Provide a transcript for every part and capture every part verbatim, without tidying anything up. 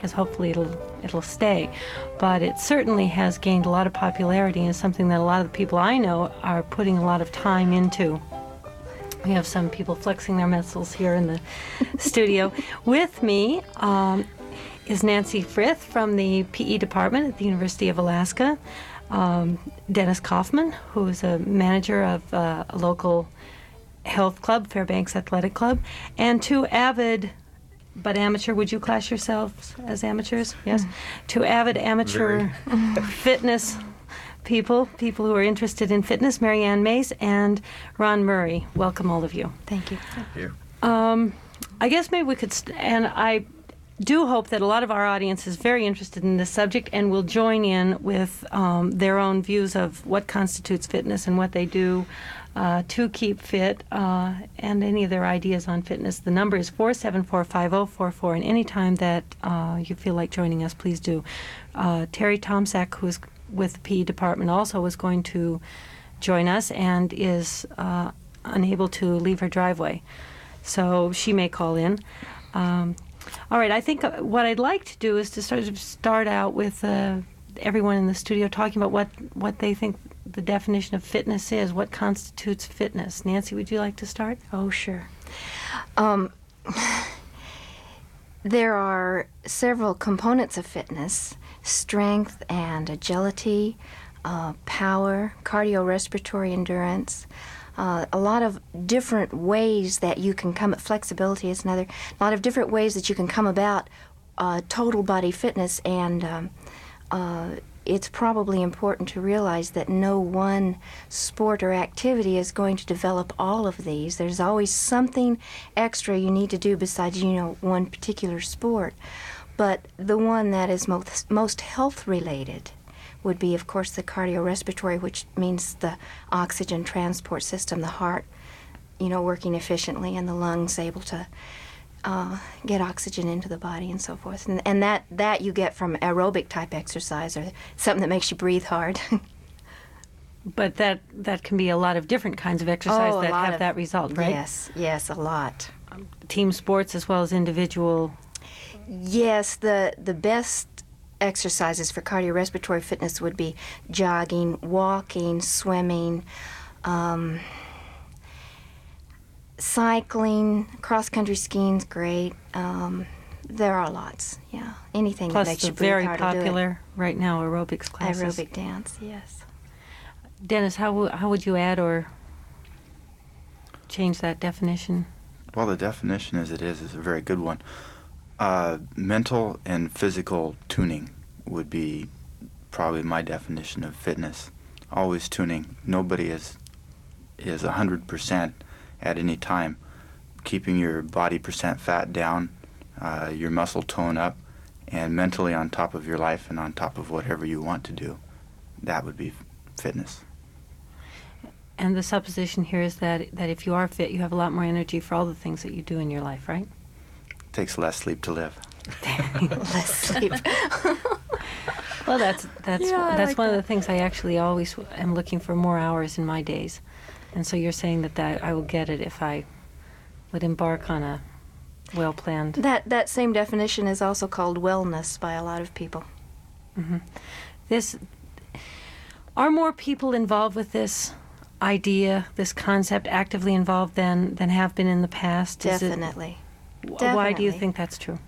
because hopefully it'll it'll stay. But it certainly has gained a lot of popularity and is something that a lot of the people I know are putting a lot of time into. We have some people flexing their muscles here in the studio. With me um, is Nancy Frith from the P E department at the University of Alaska. Um, Dennis Kaufman, who is a manager of uh, a local health club, Fairbanks Athletic Club, and two avid, but amateur, would you class yourselves as amateurs? Yes. Mm. Two avid amateur fitness people, people who are interested in fitness, Marianne Mace and Ron Murray. Welcome, all of you. Thank you. Thank you. Um, I guess maybe we could, st- and I do hope that a lot of our audience is very interested in this subject and will join in with um, their own views of what constitutes fitness and what they do uh, to keep fit uh, and any of their ideas on fitness. The number is four seven four, five oh four four, and any time that uh, you feel like joining us, please do. Uh, Terry Tomczak, who is with the P E department, also is going to join us and is uh, unable to leave her driveway, so she may call in. Um, All right, I think uh, what I'd like to do is to sort of start out with uh, everyone in the studio talking about what, what they think the definition of fitness is, what constitutes fitness. Nancy, would you like to start? Oh, sure. Um, there are several components of fitness: strength and agility, uh, power, cardiorespiratory endurance. Uh, a lot of different ways that you can come at flexibility is another. A lot of different ways that you can come about uh, total body fitness, and um, uh, it's probably important to realize that no one sport or activity is going to develop all of these. There's always something extra you need to do besides, you know, one particular sport. But the one that is most, most health-related would be, of course, the cardiorespiratory, which means the oxygen transport system, the heart, you know, working efficiently, and the lungs able to uh, get oxygen into the body and so forth. And, and that, that you get from aerobic type exercise, or something that makes you breathe hard. But that, that can be a lot of different kinds of exercise oh, that have of, that result, right? Yes, yes, a lot. Um, team sports as well as individual. Yes, the the best exercises for cardiorespiratory fitness would be jogging, walking, swimming, um, cycling, cross-country skiing's great. Um, there are lots, yeah. Anything Plus that makes the you breathe very hard to do it. popular right now aerobics classes. Aerobic dance, yes. Dennis, how w- how would you add or change that definition? Well, the definition as it is is a very good one. Uh, mental and physical tuning would be probably my definition of fitness. Always tuning. Nobody is is one hundred percent at any time. Keeping your body percent fat down, uh, your muscle tone up, and mentally on top of your life and on top of whatever you want to do. That would be fitness. And the supposition here is that that if you are fit, you have a lot more energy for all the things that you do in your life, right? Takes less sleep to live. Less sleep. Well, that's that's Yeah, I that's like one that. of the things I actually always am looking for, more hours in my days. And so you're saying that, that I will get it if I would embark on a well-planned. That that same definition is also called wellness by a lot of people. Mm-hmm. This are more people involved with this idea, this concept, actively involved than than have been in the past? Is it- Definitely. Why do you Definitely. think that's true?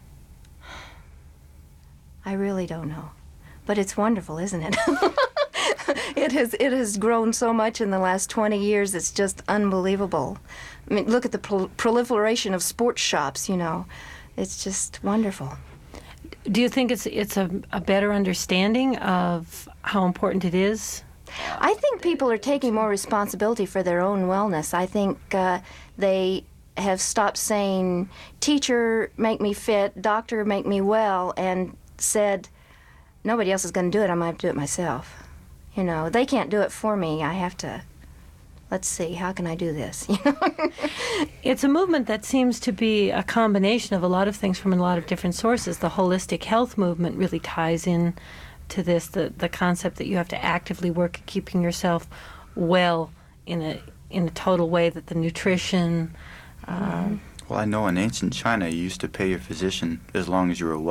I really don't know. But it's wonderful, isn't it? It has it has grown so much in the last twenty years. It's just unbelievable. I mean, look at the prol- proliferation of sports shops, you know. It's just wonderful. Do you think it's it's a, a better understanding of how important it is? I think people are taking more responsibility for their own wellness. I think uh, they have stopped saying, teacher, make me fit, doctor, make me well, and said, nobody else is going to do it, I'm going to have to do it myself. You know, they can't do it for me. I have to, let's see, how can I do this? You know? It's a movement that seems to be a combination of a lot of things from a lot of different sources. The holistic health movement really ties in to this, the, the concept that you have to actively work at keeping yourself well in a in a total way, that the nutrition... Uh, Well, I know in ancient China you used to pay your physician as long as you were well.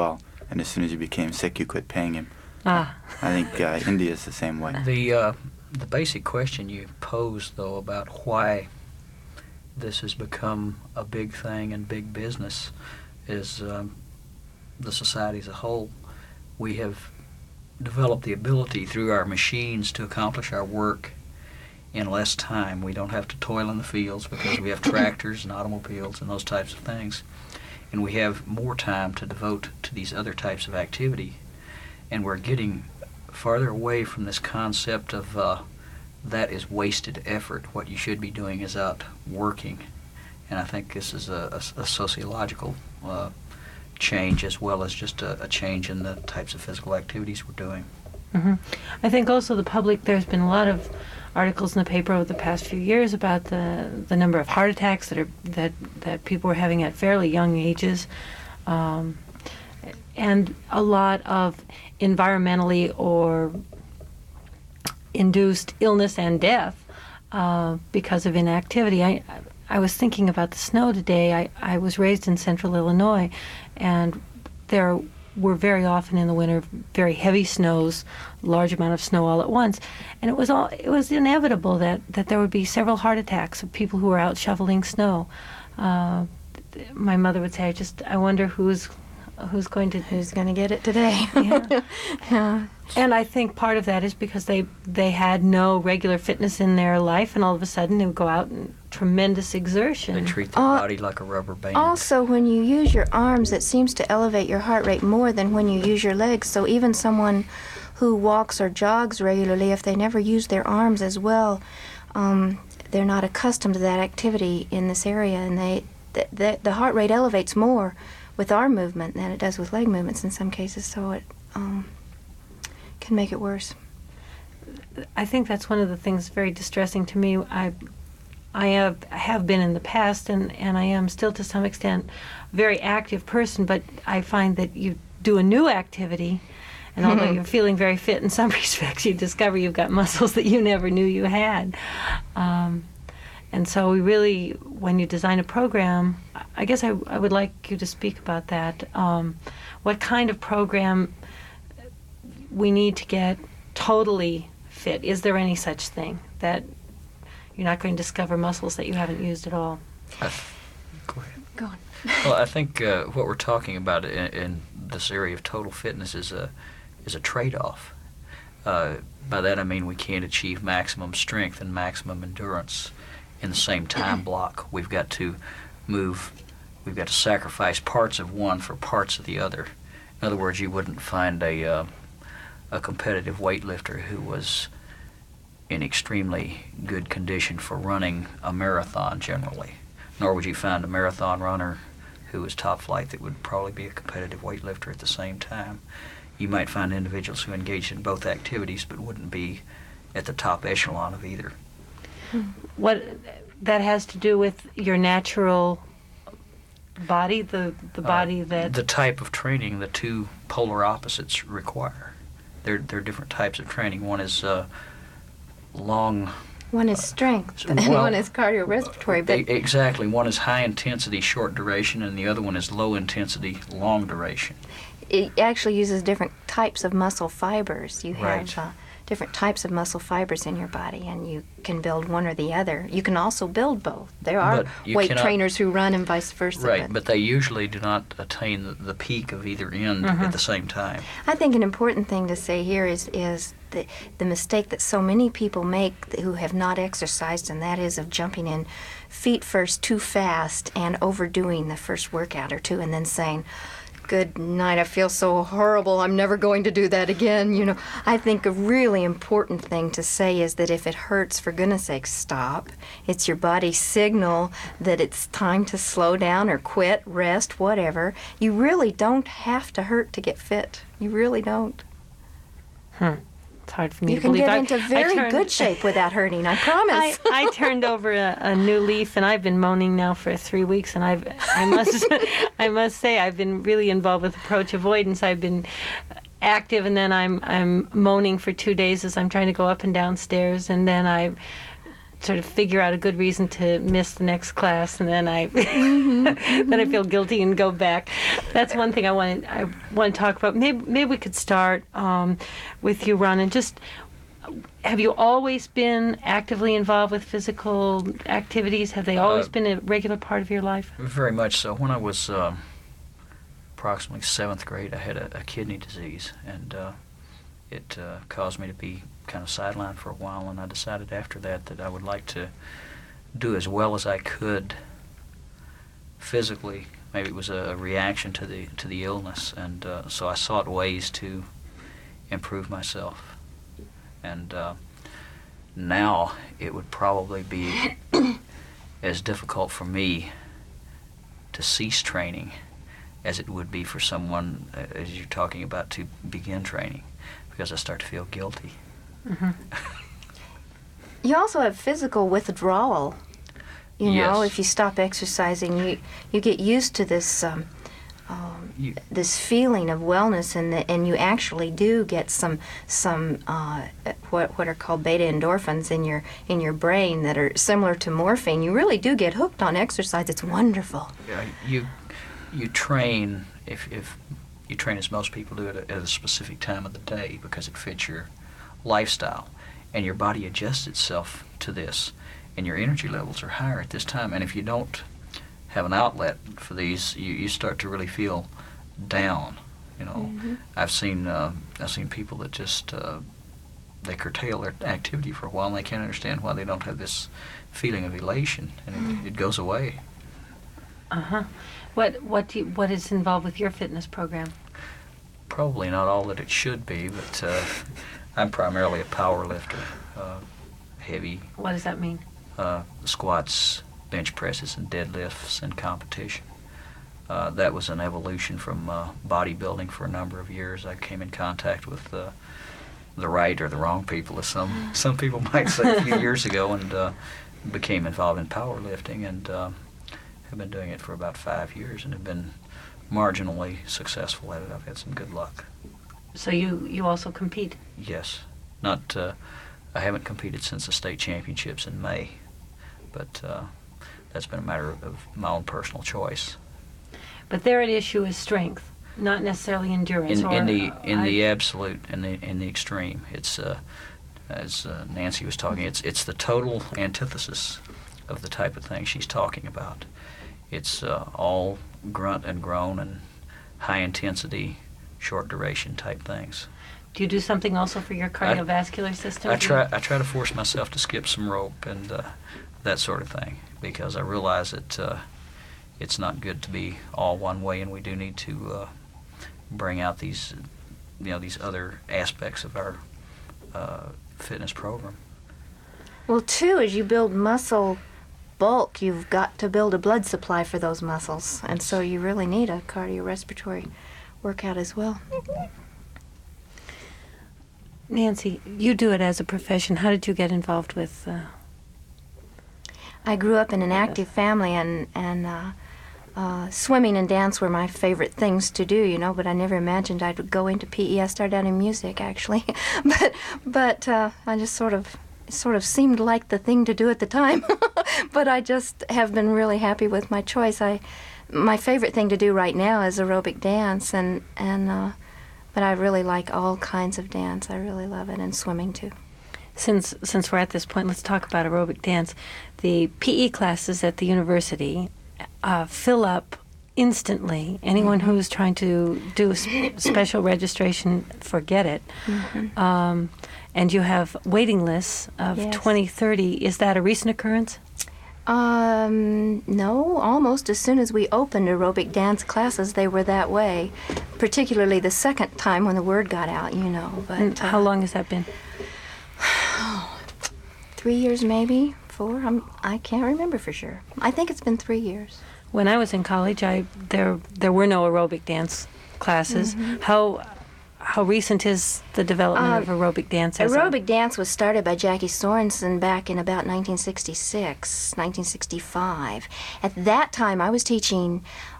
and as soon as you became sick, you quit paying him. Ah. I think uh, India is the same way. The uh, the basic question you posed, though, about why this has become a big thing and big business is um, the society as a whole. We have developed the ability through our machines to accomplish our work in less time. We don't have to toil in the fields because we have tractors and automobiles and those types of things. And we have more time to devote to these other types of activity. And we're getting farther away from this concept of uh, that is wasted effort. What you should be doing is out working. And I think this is a, a, a sociological uh, change as well as just a, a change in the types of physical activities we're doing. Mm-hmm. I think also the public, there's been a lot of articles in the paper over the past few years about the the number of heart attacks that are that that people are having at fairly young ages, um, and a lot of environmentally or induced illness and death uh, because of inactivity. I I was thinking about the snow today. I, I was raised in central Illinois, and there were very often in the winter very heavy snows, large amount of snow all at once, and it was all it was inevitable that, that there would be several heart attacks of people who were out shoveling snow. Uh, my mother would say, "I just I wonder who's who's going to Who's going to get it today?" Yeah. Yeah. And I think part of that is because they they had no regular fitness in their life, and all of a sudden they would go out and tremendous exertion. They treat their Uh, body like a rubber band. Also, when you use your arms, it seems to elevate your heart rate more than when you use your legs. So even someone who walks or jogs regularly, if they never use their arms as well, um, they're not accustomed to that activity in this area, and they the, the, the heart rate elevates more with arm movement than it does with leg movements in some cases. So it um, can make it worse. I think that's one of the things very distressing to me. I I have have been in the past, and, and I am still to some extent a very active person, but I find that you do a new activity, and although you're feeling very fit in some respects, you discover you've got muscles that you never knew you had. Um, and so we really, when you design a program, I guess I, I would like you to speak about that. Um, what kind of program we need to get totally fit? Is there any such thing that you're not going to discover muscles that you haven't used at all? I th- Go ahead. Go on. Well, I think uh, what we're talking about in, in this area of total fitness is a is a trade-off. Uh, by that I mean we can't achieve maximum strength and maximum endurance in the same time block. We've got to move. We've got to sacrifice parts of one for parts of the other. In other words, you wouldn't find a uh, a competitive weightlifter who was in extremely good condition for running a marathon generally, nor would you find a marathon runner who is top flight that would probably be a competitive weightlifter at the same time. You might find individuals who engage in both activities but wouldn't be at the top echelon of either. What that has to do with your natural body, the the body Uh, that the type of training the two polar opposites require. They're, they're different types of training. One is uh, long. One is strength, Uh, and well, one is cardiorespiratory. But E- Exactly. One is high intensity, short duration, and the other one is low intensity, long duration. it actually uses different types of muscle fibers. You Right. have uh, different types of muscle fibers in your body, and you can build one or the other. You can also build both. There are But you weight cannot- trainers who run and vice versa. Right, but they usually do not attain the, the peak of either end at the same time. I think an important thing to say here is is the the mistake that so many people make th- who have not exercised, and that is of jumping in feet first too fast and overdoing the first workout or two, and then saying, "Good night, I feel so horrible, I'm never going to do that again." You know, I think a really important thing to say is that if it hurts, for goodness sake, stop. It's your body's signal that it's time to slow down or quit, rest, whatever. You really don't have to hurt to get fit. You really don't. it's hard for me You to can believe. get I- into I very turned- good shape without hurting, I promise. I, I turned over a, a new leaf, and I've been moaning now for three weeks. And I've, I must, I must say, I've been really involved with approach avoidance. I've been active, and then I'm, I'm moaning for two days as I'm trying to go up and down stairs, and then I sort of figure out a good reason to miss the next class, and then I Mm-hmm. then I feel guilty and go back. That's one thing I want to, I want to talk about. Maybe maybe we could start um, with you, Ron, and just. Have you always been actively involved with physical activities? Have they always Uh, been a regular part of your life? Very much so. When I was um, approximately seventh grade, I had a, a kidney disease, and uh, it uh, caused me to be kind of sidelined for a while, and I decided after that that I would like to do as well as I could physically. Maybe it was a reaction to the to the illness, and uh, so I sought ways to improve myself. And uh, now it would probably be as difficult for me to cease training as it would be for someone, uh, as you're talking about, to begin training, because I start to feel guilty. Mm-hmm. You also have physical withdrawal. You know, Yes. if you stop exercising, you you get used to this um, um, You- this feeling of wellness, and the, and you actually do get some some uh, what what are called beta endorphins in your in your brain that are similar to morphine. You really do get hooked on exercise. It's wonderful. Yeah, you you train if if you train as most people do at a, at a specific time of the day because it fits your lifestyle, and your body adjusts itself to this, and your energy levels are higher at this time. And if you don't have an outlet for these, you, you start to really feel down. You know, I've seen uh, I've seen people that just uh, they curtail their activity for a while, and they can't understand why they don't have this feeling of elation, and it, it goes away. Uh huh. What what do you, what is involved with your fitness program? Probably not all that it should be, but uh, I'm primarily a power lifter, uh, heavy What does that mean? uh, squats, bench presses, and deadlifts in competition. Uh, that was an evolution from uh, bodybuilding for a number of years. I came in contact with uh, the right or the wrong people, as some some people might say, a few years ago, and uh, became involved in powerlifting, and uh, have been doing it for about five years, and have been marginally successful at it. I've had some good luck. So you you also compete. Yes, not. Uh, I haven't competed since the state championships in May, but uh, that's been a matter of, of my own personal choice. But their issue is strength, not necessarily endurance. In, or, in the in I- the absolute, in the in the extreme, it's uh, as uh, Nancy was talking. It's it's the total antithesis of the type of thing she's talking about. It's uh, all grunt and groan and high intensity, short duration type things. Do you do something also for your cardiovascular system? I try I try to force myself to skip some rope and uh, that sort of thing, because I realize that uh, it's not good to be all one way, and we do need to uh, bring out these, you know, these other aspects of our uh, fitness program. Well, too, as you build muscle bulk, you've got to build a blood supply for those muscles, and so you really need a cardiorespiratory workout as well. Nancy, you do it as a profession. How did you get involved with? Uh, I grew up in an active family, and and uh, uh, swimming and dance were my favorite things to do, you know. But I never imagined I'd go into P E. I started out in music, actually, but but uh, I just sort of it sort of seemed like the thing to do at the time. But I just have been really happy with my choice. I my favorite thing to do right now is aerobic dance, and and uh, but I really like all kinds of dance. I really love it, and swimming too. since since we're at this point, let's talk about aerobic dance. The P E classes at the university uh, fill up instantly. Anyone who's trying to do sp- special registration, forget it. Mm-hmm. Um, and you have waiting lists of Yes. twenty, thirty. Is that a recent occurrence? Um, no, almost as soon as we opened aerobic dance classes, they were that way. Particularly the second time when the word got out, you know. But And how uh, long has that been? Three years, maybe four. I'm, I can't remember for sure. I think it's been three years. When I was in college, I there there were no aerobic dance classes. Mm-hmm. How how recent is the development Um, of aerobic dance? as a- Aerobic dance was started by Jackie Sorensen back in about nineteen sixty-six, nineteen sixty-five. At that time, I was teaching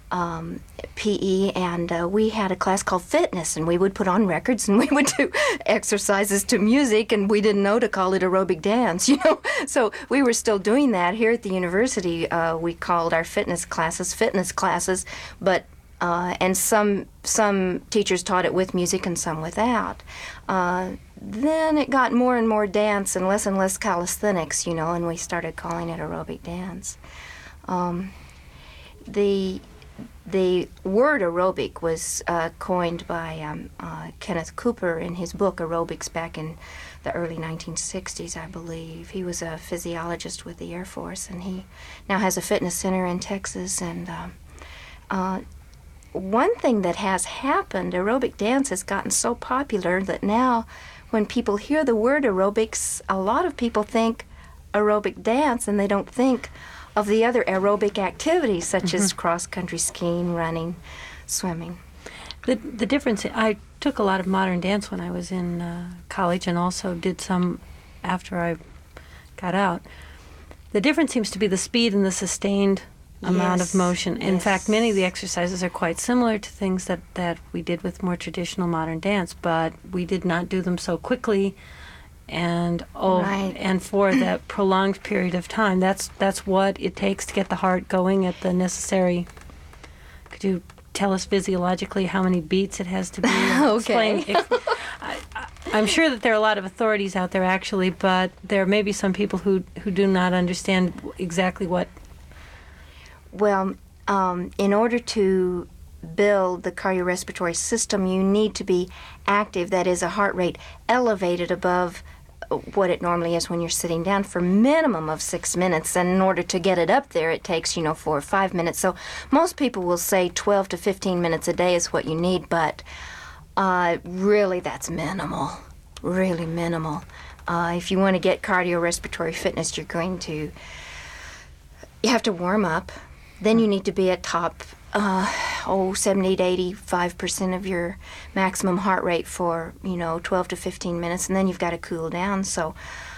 um, P E, and uh, we had a class called fitness, and we would put on records and we would do exercises to music, and we didn't know to call it aerobic dance, you know. So we were still doing that here at the university. Uh, we called our fitness classes fitness classes, but uh, and some some teachers taught it with music and some without. Uh, then it got more and more dance and less and less calisthenics, you know, and we started calling it aerobic dance. Um, the The word aerobic was uh, coined by um, uh, Kenneth Cooper in his book Aerobics back in the early nineteen sixties, I believe. He was a physiologist with the Air Force, and he now has a fitness center in Texas. And um, uh, one thing that has happened, aerobic dance has gotten so popular that now when people hear the word aerobics, a lot of people think aerobic dance, and they don't think of the other aerobic activities such mm-hmm. as cross-country skiing, running, swimming. The the difference, I took a lot of modern dance when I was in uh, college and also did some after I got out. The difference seems to be the speed and the sustained amount yes. of motion. In yes. fact, many of the exercises are quite similar to things that, that we did with more traditional modern dance, but we did not do them so quickly and oh, right. and for that prolonged period of time. That's that's what it takes to get the heart going at the necessary. Could you tell us physiologically how many beats it has to be? Okay. Explain, ex- I, I, I'm sure that there are a lot of authorities out there actually, but there may be some people who who do not understand exactly what. Well, um, in order to build the cardiorespiratory system, you need to be active. That is, a heart rate elevated above what it normally is when you're sitting down for minimum of six minutes. And in order to get it up there, it takes, you know, four or five minutes. So most people will say twelve to fifteen minutes a day is what you need, but uh, really that's minimal, really minimal. Uh, if you want to get cardiorespiratory fitness, you're going to, you have to warm up. Then you need to be at top, uh, oh, seventy to eighty-five percent of your maximum heart rate for, you know, twelve to fifteen minutes, and then you've got to cool down. So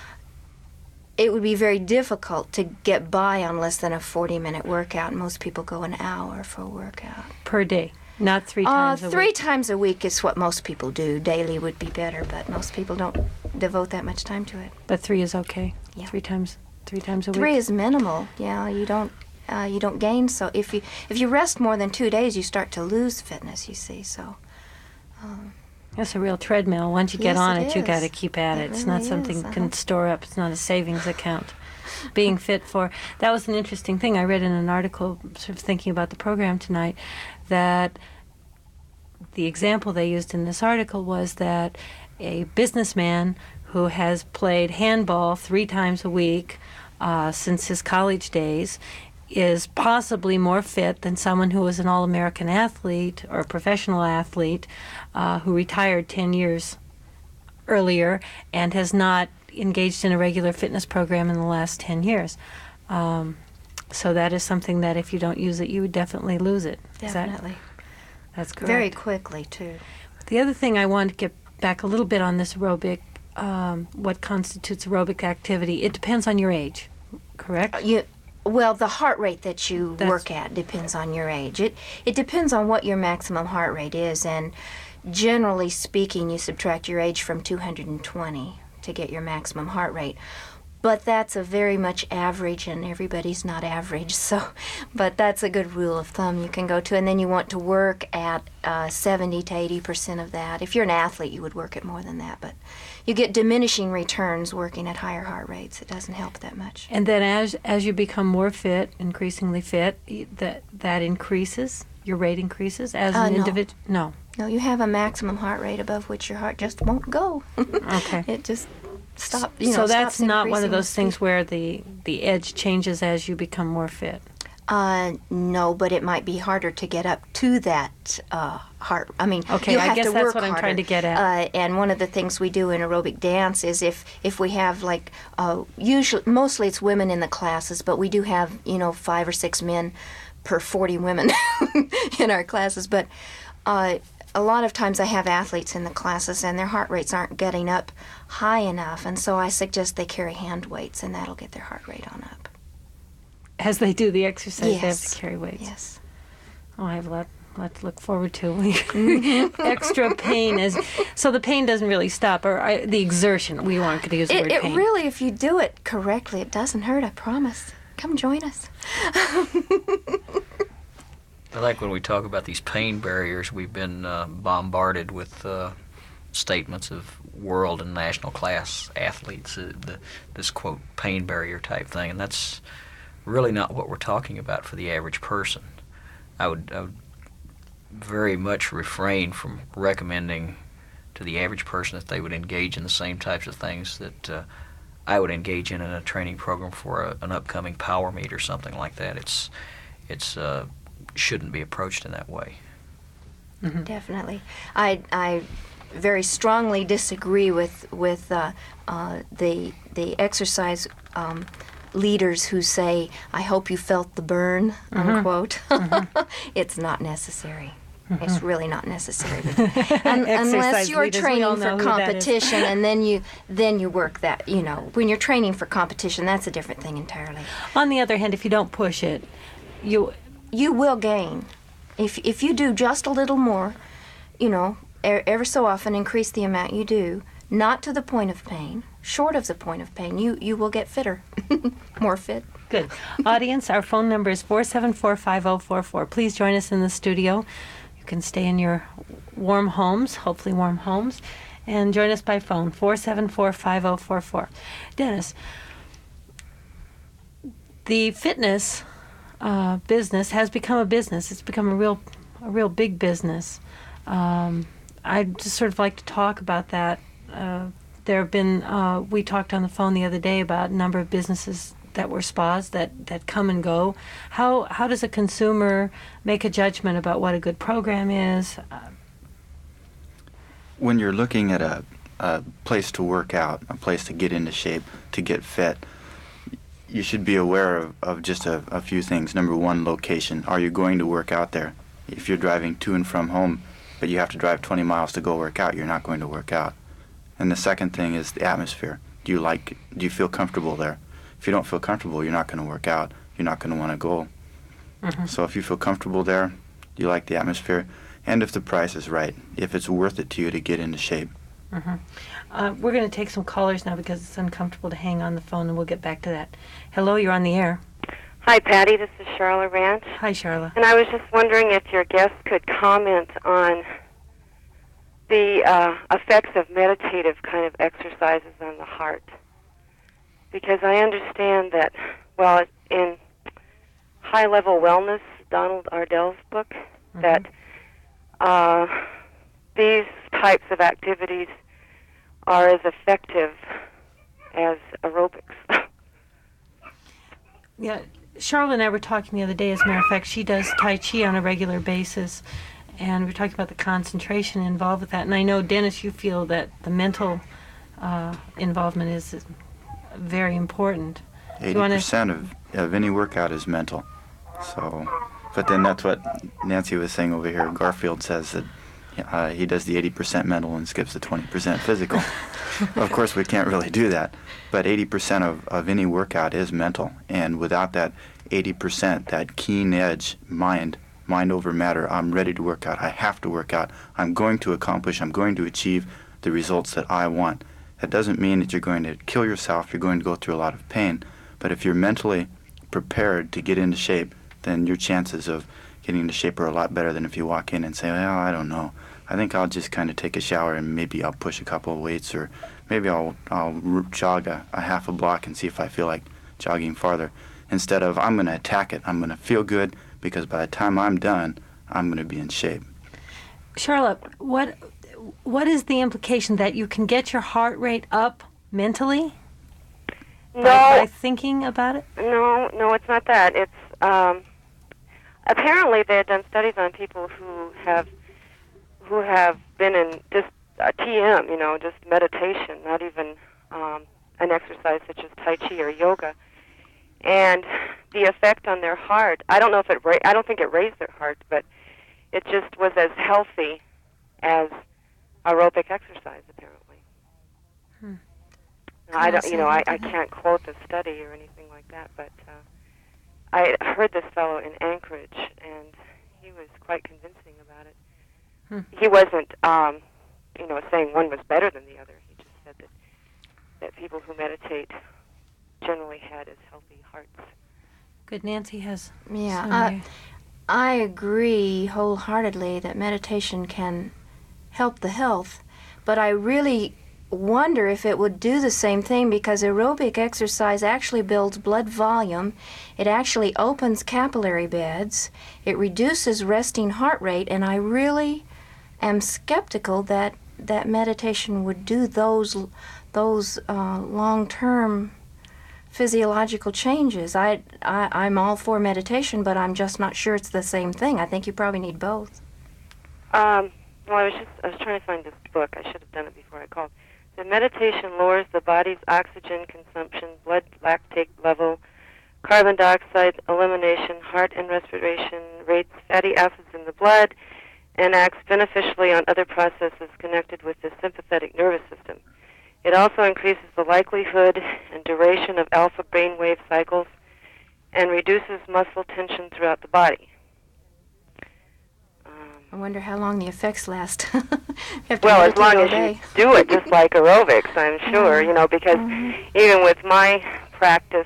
it would be very difficult to get by on less than a forty-minute workout. Most people go an hour for a workout. Per day, not three times uh, a three week. Three times a week is what most people do. Daily would be better, but most people don't devote that much time to it. But three is okay. Yeah. Three times, three times a Three week. is minimal. Yeah, you don't. Uh, you don't gain. So if you if you rest more than two days, you start to lose fitness. You see, so um, That's a real treadmill. Once you get Yes, on it it, you is. got to keep at it. It It's not really something is, you can uh-huh. store up. It's not a savings account. Being fit for that was an interesting thing I read in an article, sort of thinking about the program tonight, that the example they used in this article was that a businessman who has played handball three times a week uh, since his college days is possibly more fit than someone who was an All-American athlete or a professional athlete uh, who retired ten years earlier and has not engaged in a regular fitness program in the last ten years. Um, so that is something that if you don't use it, you would definitely lose it. Is that- definitely that's correct. very quickly too. The other thing I want to get back a little bit on this aerobic, um, what constitutes aerobic activity, it depends on your age, correct? You well, the heart rate that you That's- work at depends on your age. It it depends on what your maximum heart rate is, and generally speaking, you subtract your age from two hundred twenty to get your maximum heart rate. But that's a very much average, and everybody's not average. So, but that's a good rule of thumb you can go to. And then you want to work at uh, seventy to eighty percent of that. If you're an athlete, you would work at more than that. But you get diminishing returns working at higher heart rates. It doesn't help that much. And then as as you become more fit, increasingly fit, y- that that increases, your rate increases as Uh, an no. individual? No. No, you have a maximum heart rate above which your heart just won't go. Okay. It just stop. You know, so that's stops not one of increasing those the things speed. where the, the edge changes as you become more fit. Uh, no, but it might be harder to get up to that uh, heart. I mean, Okay, you I have guess to that's work what I'm harder. trying to get at. Uh, and one of the things we do in aerobic dance is if if we have like uh, usually mostly it's women in the classes, but we do have you know five or six men per forty women in our classes. But uh, a lot of times I have athletes in the classes and their heart rates aren't getting up high enough, and so I suggest they carry hand weights, and that'll get their heart rate on up. As they do the exercise, they have Yes. to carry weights. Yes. Oh, I have a lot, lot to look forward to. Extra pain is so the pain doesn't really stop, or I, the exertion. We weren't going to use the It, word it pain. really, if you do it correctly, it doesn't hurt, I promise. Come join us. I like when we talk about these pain barriers, we've been uh, bombarded with uh, statements of world and national class athletes, uh, the, this, quote, pain barrier type thing, and that's really not what we're talking about for the average person. I would, I would very much refrain from recommending to the average person that they would engage in the same types of things that uh, I would engage in in a training program for a, an upcoming power meet or something like that. It's, it's uh, shouldn't be approached in that way. Mm-hmm. Definitely. I, I very strongly disagree with, with uh, uh, the, the exercise um, leaders who say, I hope you felt the burn, Mm-hmm. unquote. Mm-hmm. It's not necessary. Mm-hmm. It's really not necessary. Un- unless Exercise you're leaders, we all training know for who that is. competition, and then you then you work that. You know, when you're training for competition, that's a different thing entirely. On the other hand, if you don't push it, you You will gain if if you do just a little more. You know, e- ever so often increase the amount you do, not to the point of pain. Short of the point of pain, you you will get fitter, more fit. Good. Audience, our phone number is four seven four, five oh four four. Please join us in the studio. You can stay in your warm homes, hopefully warm homes, and join us by phone, four seven four, five oh four four. Dennis, the fitness uh, business has become a business. It's become a real, a real big business. Um, I'd just sort of like to talk about that. Uh, there have been, uh, we talked on the phone the other day about a number of businesses that were spas that, that come and go. How how does a consumer make a judgment about what a good program is? Uh, When you're looking at a, a place to work out, a place to get into shape, to get fit, you should be aware of, of just a, a few things. Number one, location. Are you going to work out there? If you're driving to and from home, but you have to drive twenty miles to go work out, you're not going to work out. And the second thing is the atmosphere. Do you like, do you feel comfortable there? If you don't feel comfortable, you're not going to work out. You're not going to want to go. Mm-hmm. So if you feel comfortable there, you like the atmosphere, and if the price is right, if it's worth it to you to get into shape. Mm-hmm. Uh, we're going to take some callers now because it's uncomfortable to hang on the phone, and we'll get back to that. Hello, you're on the air. Hi, Patty. This is Charlotte Ranch. Hi, Charla. And I was just wondering if your guest could comment on the uh, effects of meditative kind of exercises on the heart. Because I understand that, well, in High Level Wellness, Donald Ardell's book, Mm-hmm. that uh, these types of activities are as effective as aerobics. Yeah, Charlotte and I were talking the other day. As a matter of fact, she does Tai Chi on a regular basis, and we were talking about the concentration involved with that. And I know, Dennis, you feel that the mental uh, involvement is very important. eighty You wanna- percent of, of any workout is mental. So, but then that's what Nancy was saying over here. Garfield says that uh, he does the eighty percent mental and skips the twenty percent physical. Of course, we can't really do that. But eighty percent of, of any workout is mental. And without that eighty percent, that keen edge mind, mind over matter, I'm ready to work out. I have to work out. I'm going to accomplish, I'm going to achieve the results that I want. That doesn't mean that you're going to kill yourself. You're going to go through a lot of pain. But if you're mentally prepared to get into shape, then your chances of getting into shape are a lot better than if you walk in and say, well, I don't know. I think I'll just kind of take a shower and maybe I'll push a couple of weights, or maybe I'll I'll r- jog a, a half a block and see if I feel like jogging farther. Instead of, I'm going to attack it. I'm going to feel good because by the time I'm done, I'm going to be in shape. Charlotte, what what is the implication that you can get your heart rate up mentally No, by, by thinking about it? no, no, it's not that. It's um, apparently they had done studies on people who have who have been in just uh, T M, you know, just meditation, not even um, an exercise such as Tai Chi or yoga, and the effect on their heart. I don't know if it. Ra- I don't think it raised their heart, but it just was as healthy as aerobic exercise, apparently. Hmm. Now, I don't, Can I you know, I, say I that? can't quote the study or anything like that, but uh, I heard this fellow in Anchorage, and he was quite convincing about it. Hmm. He wasn't, um, you know, saying one was better than the other. He just said that that people who meditate generally had as healthy hearts. Good. Nancy has. Yeah, some I, here. I agree wholeheartedly that meditation can help the health, but I really wonder if it would do the same thing, because aerobic exercise actually builds blood volume, it actually opens capillary beds, it reduces resting heart rate, and I really am skeptical that that meditation would do those those uh, long-term physiological changes. I, I I'm all for meditation, but I'm just not sure it's the same thing. I think you probably need both. Um, well, I was just I was trying to find this book. I should have done it before I called. The meditation lowers the body's oxygen consumption, blood lactate level, carbon dioxide elimination, heart and respiration rates, fatty acids in the blood, and acts beneficially on other processes connected with the sympathetic nervous system. It also increases the likelihood and duration of alpha brainwave cycles and reduces muscle tension throughout the body. Um, I wonder how long the effects last. You have to well, as meditate long all as day. you do it just like aerobics, I'm sure, Mhm. you know, because Mhm. even with my practice,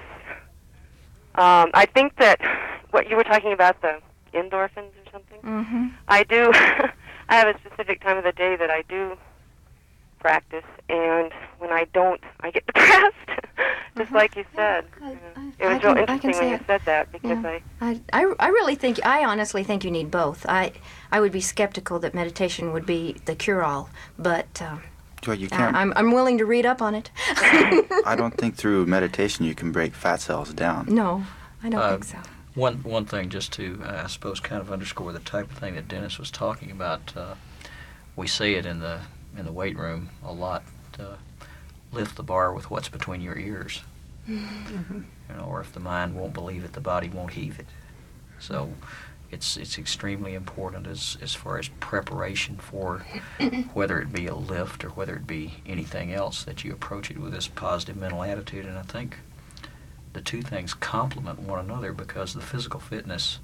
um, I think that what you were talking about, the endorphins or something, Mm-hmm. I do, I have a specific time of the day that I do practice, and when I don't, I get depressed, just Uh-huh. like you Yeah, said. I- You know. I- It was I real can- I can interesting when see you it. said that, because Yeah. I, I, I, I really think, I honestly think you need both. I, I would be skeptical that meditation would be the cure-all, but um, Well, you I, can't. I'm, I'm willing to read up on it. I don't think through meditation you can break fat cells down. No, I don't Uh, think so. One one thing, just to uh, I suppose kind of underscore the type of thing that Dennis was talking about. Uh, we see it in the in the weight room a lot. Uh, lift the bar with what's between your ears. Mm-hmm. You know, or if the mind won't believe it, the body won't heave it. So it's it's extremely important as as far as preparation for whether it be a lift or whether it be anything else, that you approach it with this positive mental attitude. And I think the two things complement one another, because the physical fitness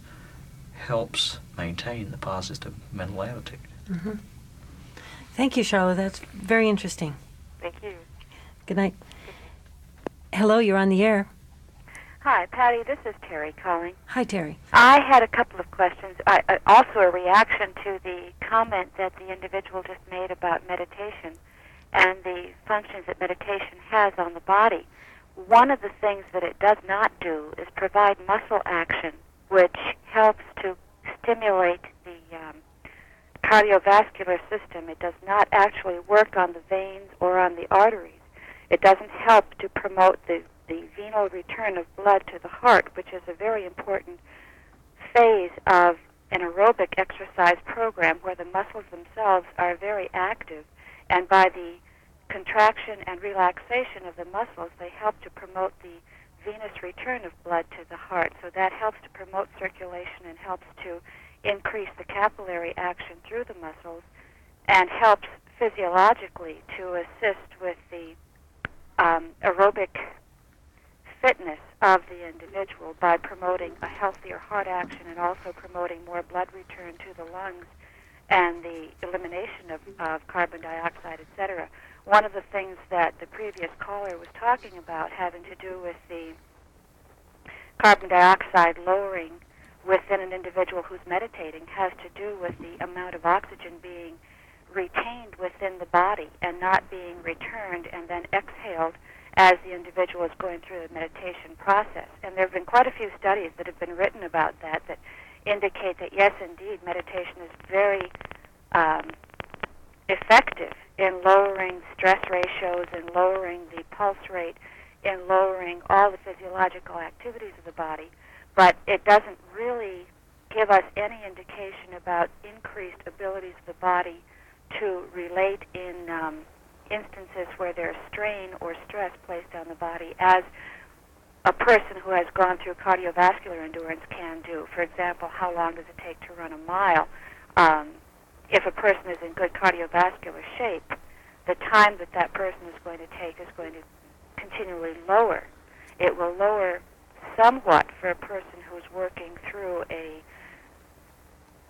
helps maintain the positive mental attitude. Mm-hmm. Thank you, Charlotte. That's very interesting. thank you. Good night. Hello, you're on the air. Hi, Patty. This is Terry calling. Hi, Terry. I had a couple of questions. I, I, also, a reaction to the comment that the individual just made about meditation and the functions that meditation has on the body. One of the things that it does not do is provide muscle action, which helps to stimulate the um, cardiovascular system. It does not actually work on the veins or on the arteries. It doesn't help to promote the, the venal return of blood to the heart, which is a very important phase of an aerobic exercise program where the muscles themselves are very active, and by the contraction and relaxation of the muscles, they help to promote the venous return of blood to the heart. So that helps to promote circulation and helps to increase the capillary action through the muscles, and helps physiologically to assist with the um, aerobic fitness of the individual by promoting a healthier heart action and also promoting more blood return to the lungs and the elimination of, of carbon dioxide, et cetera. One of the things that the previous caller was talking about, having to do with the carbon dioxide lowering within an individual who's meditating, has to do with the amount of oxygen being retained within the body and not being returned and then exhaled as the individual is going through the meditation process. And there have been quite a few studies that have been written about that that indicate that, yes, indeed, meditation is very um, effective in lowering stress ratios, in lowering the pulse rate, in lowering all the physiological activities of the body, but it doesn't really give us any indication about increased abilities of the body to relate in um, instances where there's strain or stress placed on the body, as a person who has gone through cardiovascular endurance can do. For example, how long does it take to run a mile? Um, if a person is in good cardiovascular shape, the time that that person is going to take is going to continually lower. It will lower somewhat for a person who's working through a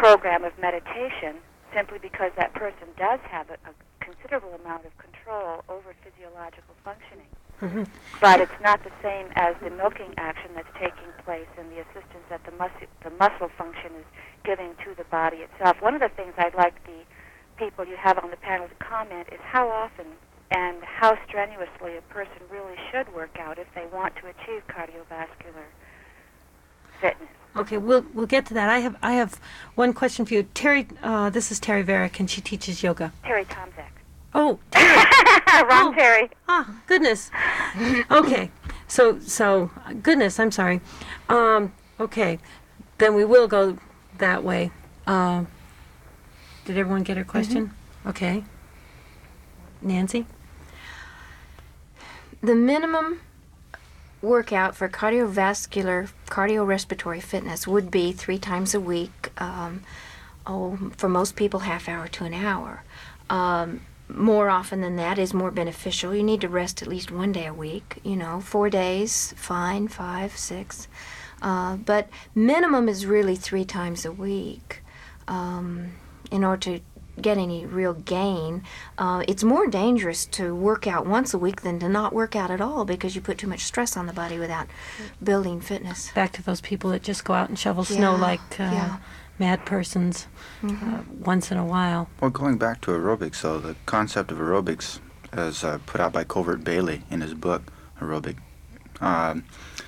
program of meditation simply because that person does have a, a considerable amount of control over physiological functioning. Mm-hmm. But it's not the same as the milking action that's taking place and the assistance that the, mus- the muscle function is giving to the body itself. One of the things I'd like the people you have on the panel to comment is how often and how strenuously a person really should work out if they want to achieve cardiovascular fitness. Okay, we'll we'll get to that. I have I have one question for you, Terry. Uh, this is Terry Varick, and she teaches yoga. Terry Tomzak. Oh, Terry. Wrong Oh. Terry. Ah, goodness. Okay, so so goodness. I'm sorry. Um, okay, then we will go that way. Um, did everyone get her question? Mm-hmm. Okay. Nancy. The minimum workout for cardiovascular, cardiorespiratory fitness would be three times a week. Um, oh, for most people, half hour to an hour. Um, more often than that is more beneficial. You need to rest at least one day a week. You know, four days, fine, five, six. Uh, but minimum is really three times a week. Um, in order to get any real gain, uh, it's more dangerous to work out once a week than to not work out at all because you put too much stress on the body without building fitness. Back to those people that just go out and shovel snow Yeah, like uh, yeah. mad persons Mhm. uh, once in a while. Well, going back to aerobics, though, the concept of aerobics as uh, put out by Covert Bailey in his book, Aerobic, um,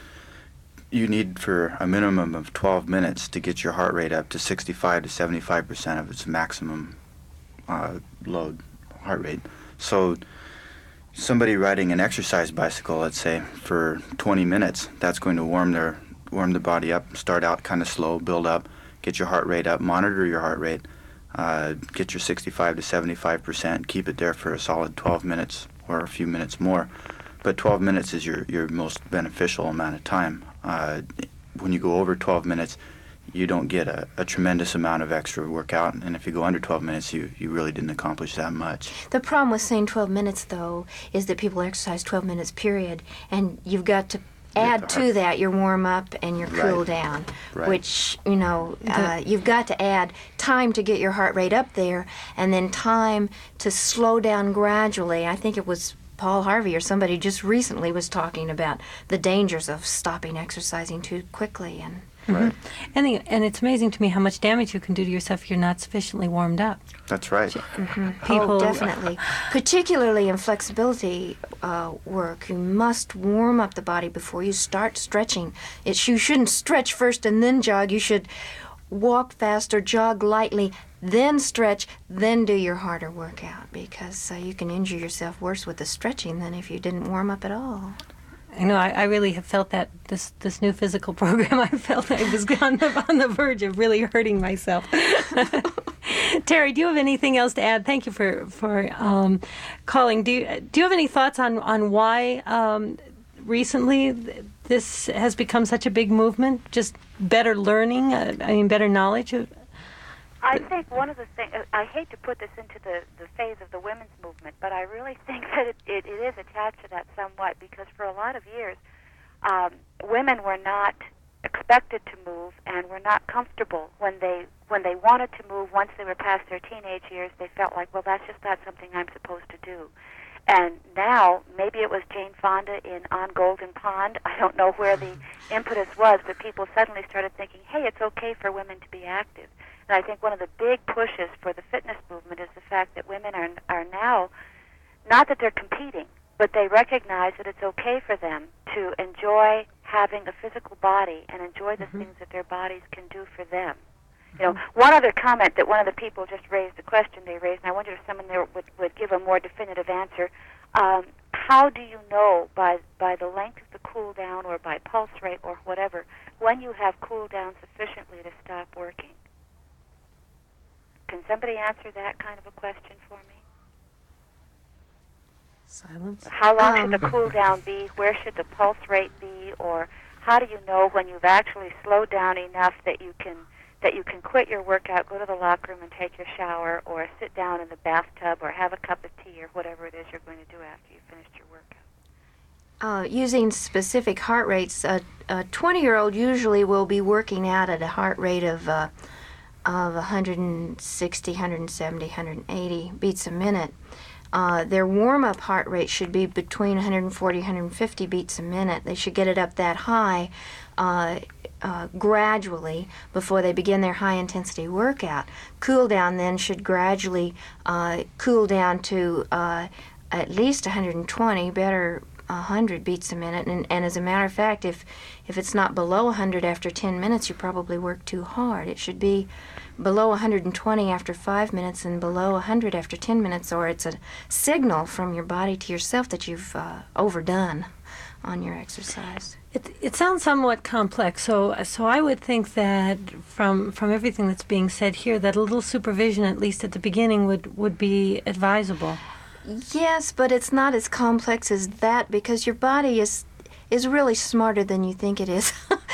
you need for a minimum of twelve minutes to get your heart rate up to sixty-five to seventy-five percent of its maximum uh, load heart rate. So somebody riding an exercise bicycle, let's say, for twenty minutes, that's going to warm their warm the body up, start out kind of slow, build up, get your heart rate up, monitor your heart rate, uh, get your sixty-five to seventy-five percent, keep it there for a solid twelve minutes or a few minutes more. But twelve minutes is your, your most beneficial amount of time. Uh, when you go over twelve minutes, you don't get a, a tremendous amount of extra workout, and if you go under twelve minutes, you, you really didn't accomplish that much. The problem with saying twelve minutes, though, is that people exercise twelve minutes, period, and you've got to add the to heart- that your warm-up and your cool Right. down, Right. which, you know, uh, you've got to add time to get your heart rate up there, and then time to slow down gradually. I think it was Paul Harvey or somebody just recently was talking about the dangers of stopping exercising too quickly. And Right. And the, and it's amazing to me how much damage you can do to yourself if you're not sufficiently warmed up. That's right. People, oh, definitely. Particularly in flexibility uh, work, you must warm up the body before you start stretching. It, you shouldn't stretch first and then jog. You should walk fast or jog lightly, then stretch, then do your harder workout, because uh, you can injure yourself worse with the stretching than if you didn't warm up at all. I know. I, I really have felt that this this new physical program. I felt I was on the on the verge of really hurting myself. Terry, do you have anything else to add? Thank you for for um, calling. Do you do you have any thoughts on on why um, recently th- this has become such a big movement? Just better learning. Uh, I mean, better knowledge. I think one of the things, I hate to put this into the, the phase of the women's movement, but I really think that it, it, it is attached to that somewhat, because for a lot of years, um, women were not expected to move and were not comfortable when they when they wanted to move. Once they were past their teenage years, they felt like, well, that's just not something I'm supposed to do. And now, maybe it was Jane Fonda in On Golden Pond. I don't know where the impetus was, but people suddenly started thinking, hey, it's okay for women to be active. And I think one of the big pushes for the fitness movement is the fact that women are are now, not that they're competing, but they recognize that it's okay for them to enjoy having a physical body and enjoy the mm-hmm. things that their bodies can do for them. You know, one other comment that one of the people just raised, the question they raised, and I wonder if someone there would, would give a more definitive answer. Um, how do you know by by the length of the cool down or by pulse rate or whatever when you have cooled down sufficiently to stop working? Can somebody answer that kind of a question for me? Silence. How long Um. should the cool down be? Where should the pulse rate be? Or how do you know when you've actually slowed down enough that you can that you can quit your workout, go to the locker room and take your shower, or sit down in the bathtub, or have a cup of tea, or whatever it is you're going to do after you've finished your workout? Uh, using specific heart rates, a twenty-year-old usually will be working out at a heart rate of uh, of one sixty, one seventy, one eighty beats a minute. Uh, their warm-up heart rate should be between one forty, one fifty beats a minute. They should get it up that high uh, uh, gradually before they begin their high-intensity workout. Cool down then should gradually uh, cool down to uh, at least one twenty, better one hundred beats a minute. And, and as a matter of fact, if, if it's not below one hundred after ten minutes, you probably work too hard. It should be below one twenty after five minutes and below one hundred after ten minutes, or it's a signal from your body to yourself that you've uh, overdone on your exercise. It, it sounds somewhat complex, so so I would think that from from everything that's being said here, that a little supervision, at least at the beginning, would, would be advisable. Yes, but it's not as complex as that, because your body is is really smarter than you think it is.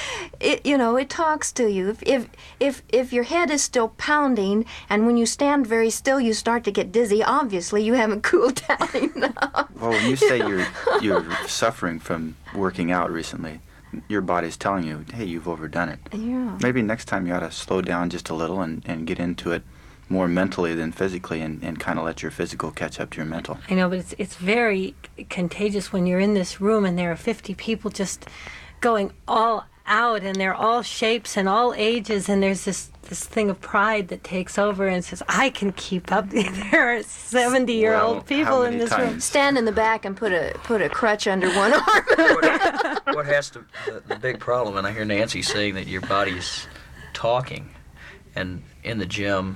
It, you know, it talks to you. If, if if if your head is still pounding, and when you stand very still, you start to get dizzy, obviously you haven't cooled down enough. Well, when you say you're you're suffering from working out recently, your body's telling you, hey, you've overdone it. Yeah. Maybe next time you ought to slow down just a little and, and get into it more mentally than physically, and, and kind of let your physical catch up to your mental. I know, but it's it's very contagious when you're in this room and there are fifty people just going all out, and they're all shapes and all ages, and there's this this thing of pride that takes over and says, I can keep up. There are seventy-year-old Well, people how in many this room. times? Stand in the back and put a put a crutch under one arm. what, what has to the, the big problem, and I hear Nancy saying that your body's talking, and in the gym,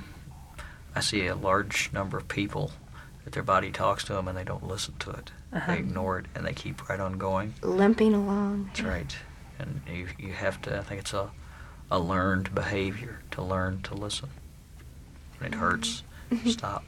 I see a large number of people that their body talks to them and they don't listen to it. Uh-huh. They ignore it and they keep right on going. Limping along. That's right. And you you have to, I think it's a, a learned behavior to learn to listen. When it hurts, stop.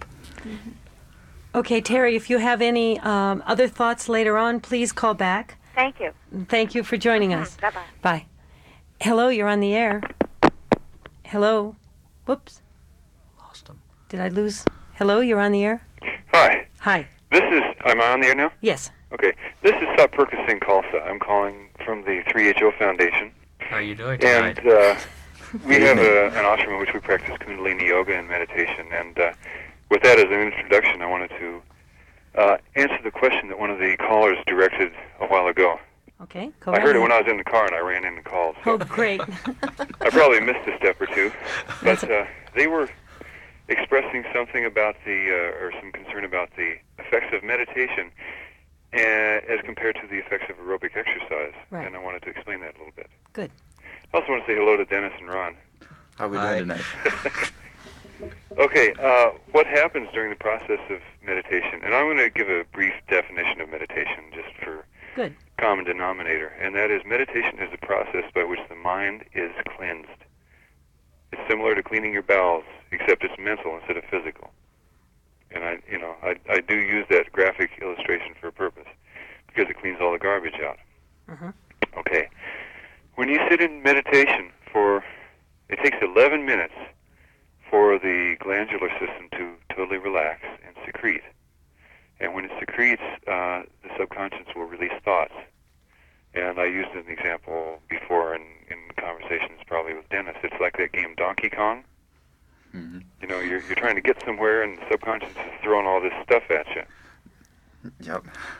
Okay, Terry, if you have any um, other thoughts later on, please call back. Thank you. Thank you for joining us. Bye-bye. Bye. Hello, you're on the air. Hello. Whoops. Lost them. Did I lose? Hello, you're on the air. Hi. Hi. This is, am I on the air now? Yes. Okay. This is Satpurka Singh Khalsa. I'm calling from the three H O Foundation. How are you doing tonight? And uh, we have a, an ashram in which we practice Kundalini Yoga and meditation. And uh, with that as an introduction, I wanted to uh, answer the question that one of the callers directed a while ago. Okay, go I right heard it ahead. when I was in the car and I ran in and called. So Oh, great. I probably missed a step or two. But uh, they were expressing something about the, uh, or some concern about the effects of meditation uh, as compared to the effects of aerobic exercise. Right. And I wanted to explain that a little bit. Good. I also want to say hello to Dennis and Ron. How are we Hi. doing tonight? Okay, uh, what happens during the process of meditation? And I'm going to give a brief definition of meditation just for Good. common denominator, and that is meditation is a process by which the mind is cleansed. It's similar to cleaning your bowels, except it's mental instead of physical. And I, you know, I, I do use that graphic illustration for a purpose, because it cleans all the garbage out. Mhm. Okay. When you sit in meditation for, it takes eleven minutes for the glandular system to totally relax and secrete. And when it secretes, uh, the subconscious will release thoughts. And I used an example before in, in conversations probably with Dennis. It's like that game Donkey Kong. Mm-hmm. You know, you're, you're trying to get somewhere and the subconscious is throwing all this stuff at you. Yep.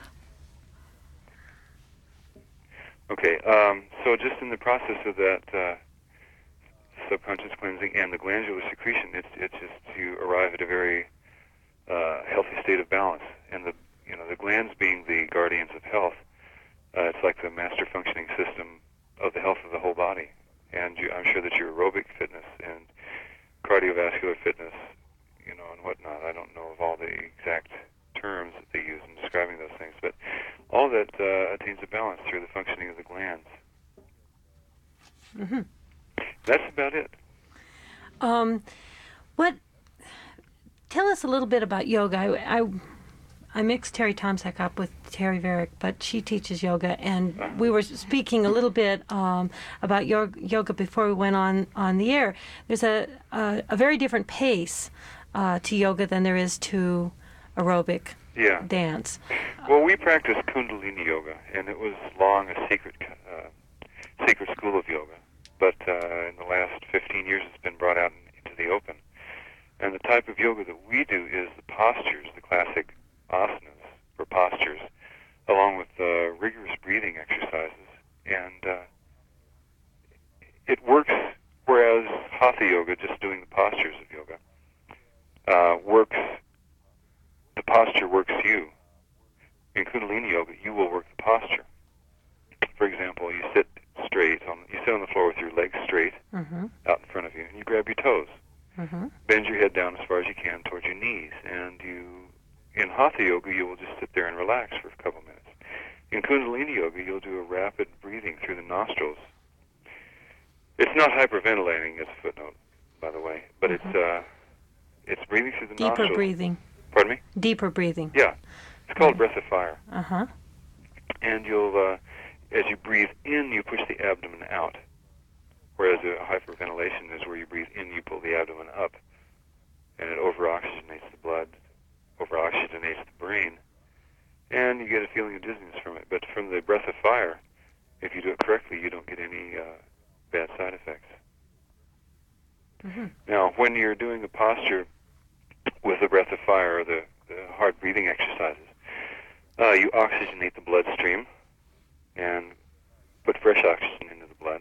Okay, um, so just in the process of that uh, subconscious cleansing and the glandular secretion, it's, it's just you arrive at a very uh, healthy state of balance. And the, you know, the glands being the guardians of health, Uh, it's like the master functioning system of the health of the whole body. And you, I'm sure that your aerobic fitness and cardiovascular fitness, you know, and whatnot, I don't know of all the exact terms that they use in describing those things, but all that uh, attains a balance through the functioning of the glands. Mm-hmm. That's about it. Um, what? Tell us a little bit about yoga. I, I, I mixed Terry Tomczak up with Terry Varick, but she teaches yoga, and we were speaking a little bit um, about yo- yoga before we went on, on the air. There's a a, a very different pace uh, to yoga than there is to aerobic Yeah. dance. Well, we practice Kundalini Yoga, and it was long a secret uh, secret school of yoga. But uh, in the last fifteen years, it's been brought out into the yoga, just doing the postures of yoga, uh, works, the posture works you. In Kundalini yoga, you will work the posture. For example, you sit straight, on, you sit on the floor with your legs straight Mm-hmm. out in front of you, and you grab your toes. Mm-hmm. Bend your head down as far as you can towards your knees, and you, in Hatha yoga, you will just sit there and relax for a couple minutes. In Kundalini yoga, you'll do a rapid breathing through the nostrils. It's not hyperventilating, as a footnote, by the way, but Mhm. it's uh, it's breathing through the Deeper nostrils. breathing. Pardon me? Deeper breathing. Yeah, it's called Right. breath of fire. Uh-huh. And you'll, uh, as you breathe in, you push the abdomen out, whereas a hyperventilation is where you breathe in, you pull the abdomen up, and it over-oxygenates the blood, over-oxygenates the brain, and you get a feeling of dizziness from it. But from the breath of fire, if you do it correctly, you don't get any uh, bad side effects. Mm-hmm. Now, when you're doing a posture with the breath of fire, or the, the hard breathing exercises, uh, you oxygenate the bloodstream and put fresh oxygen into the blood.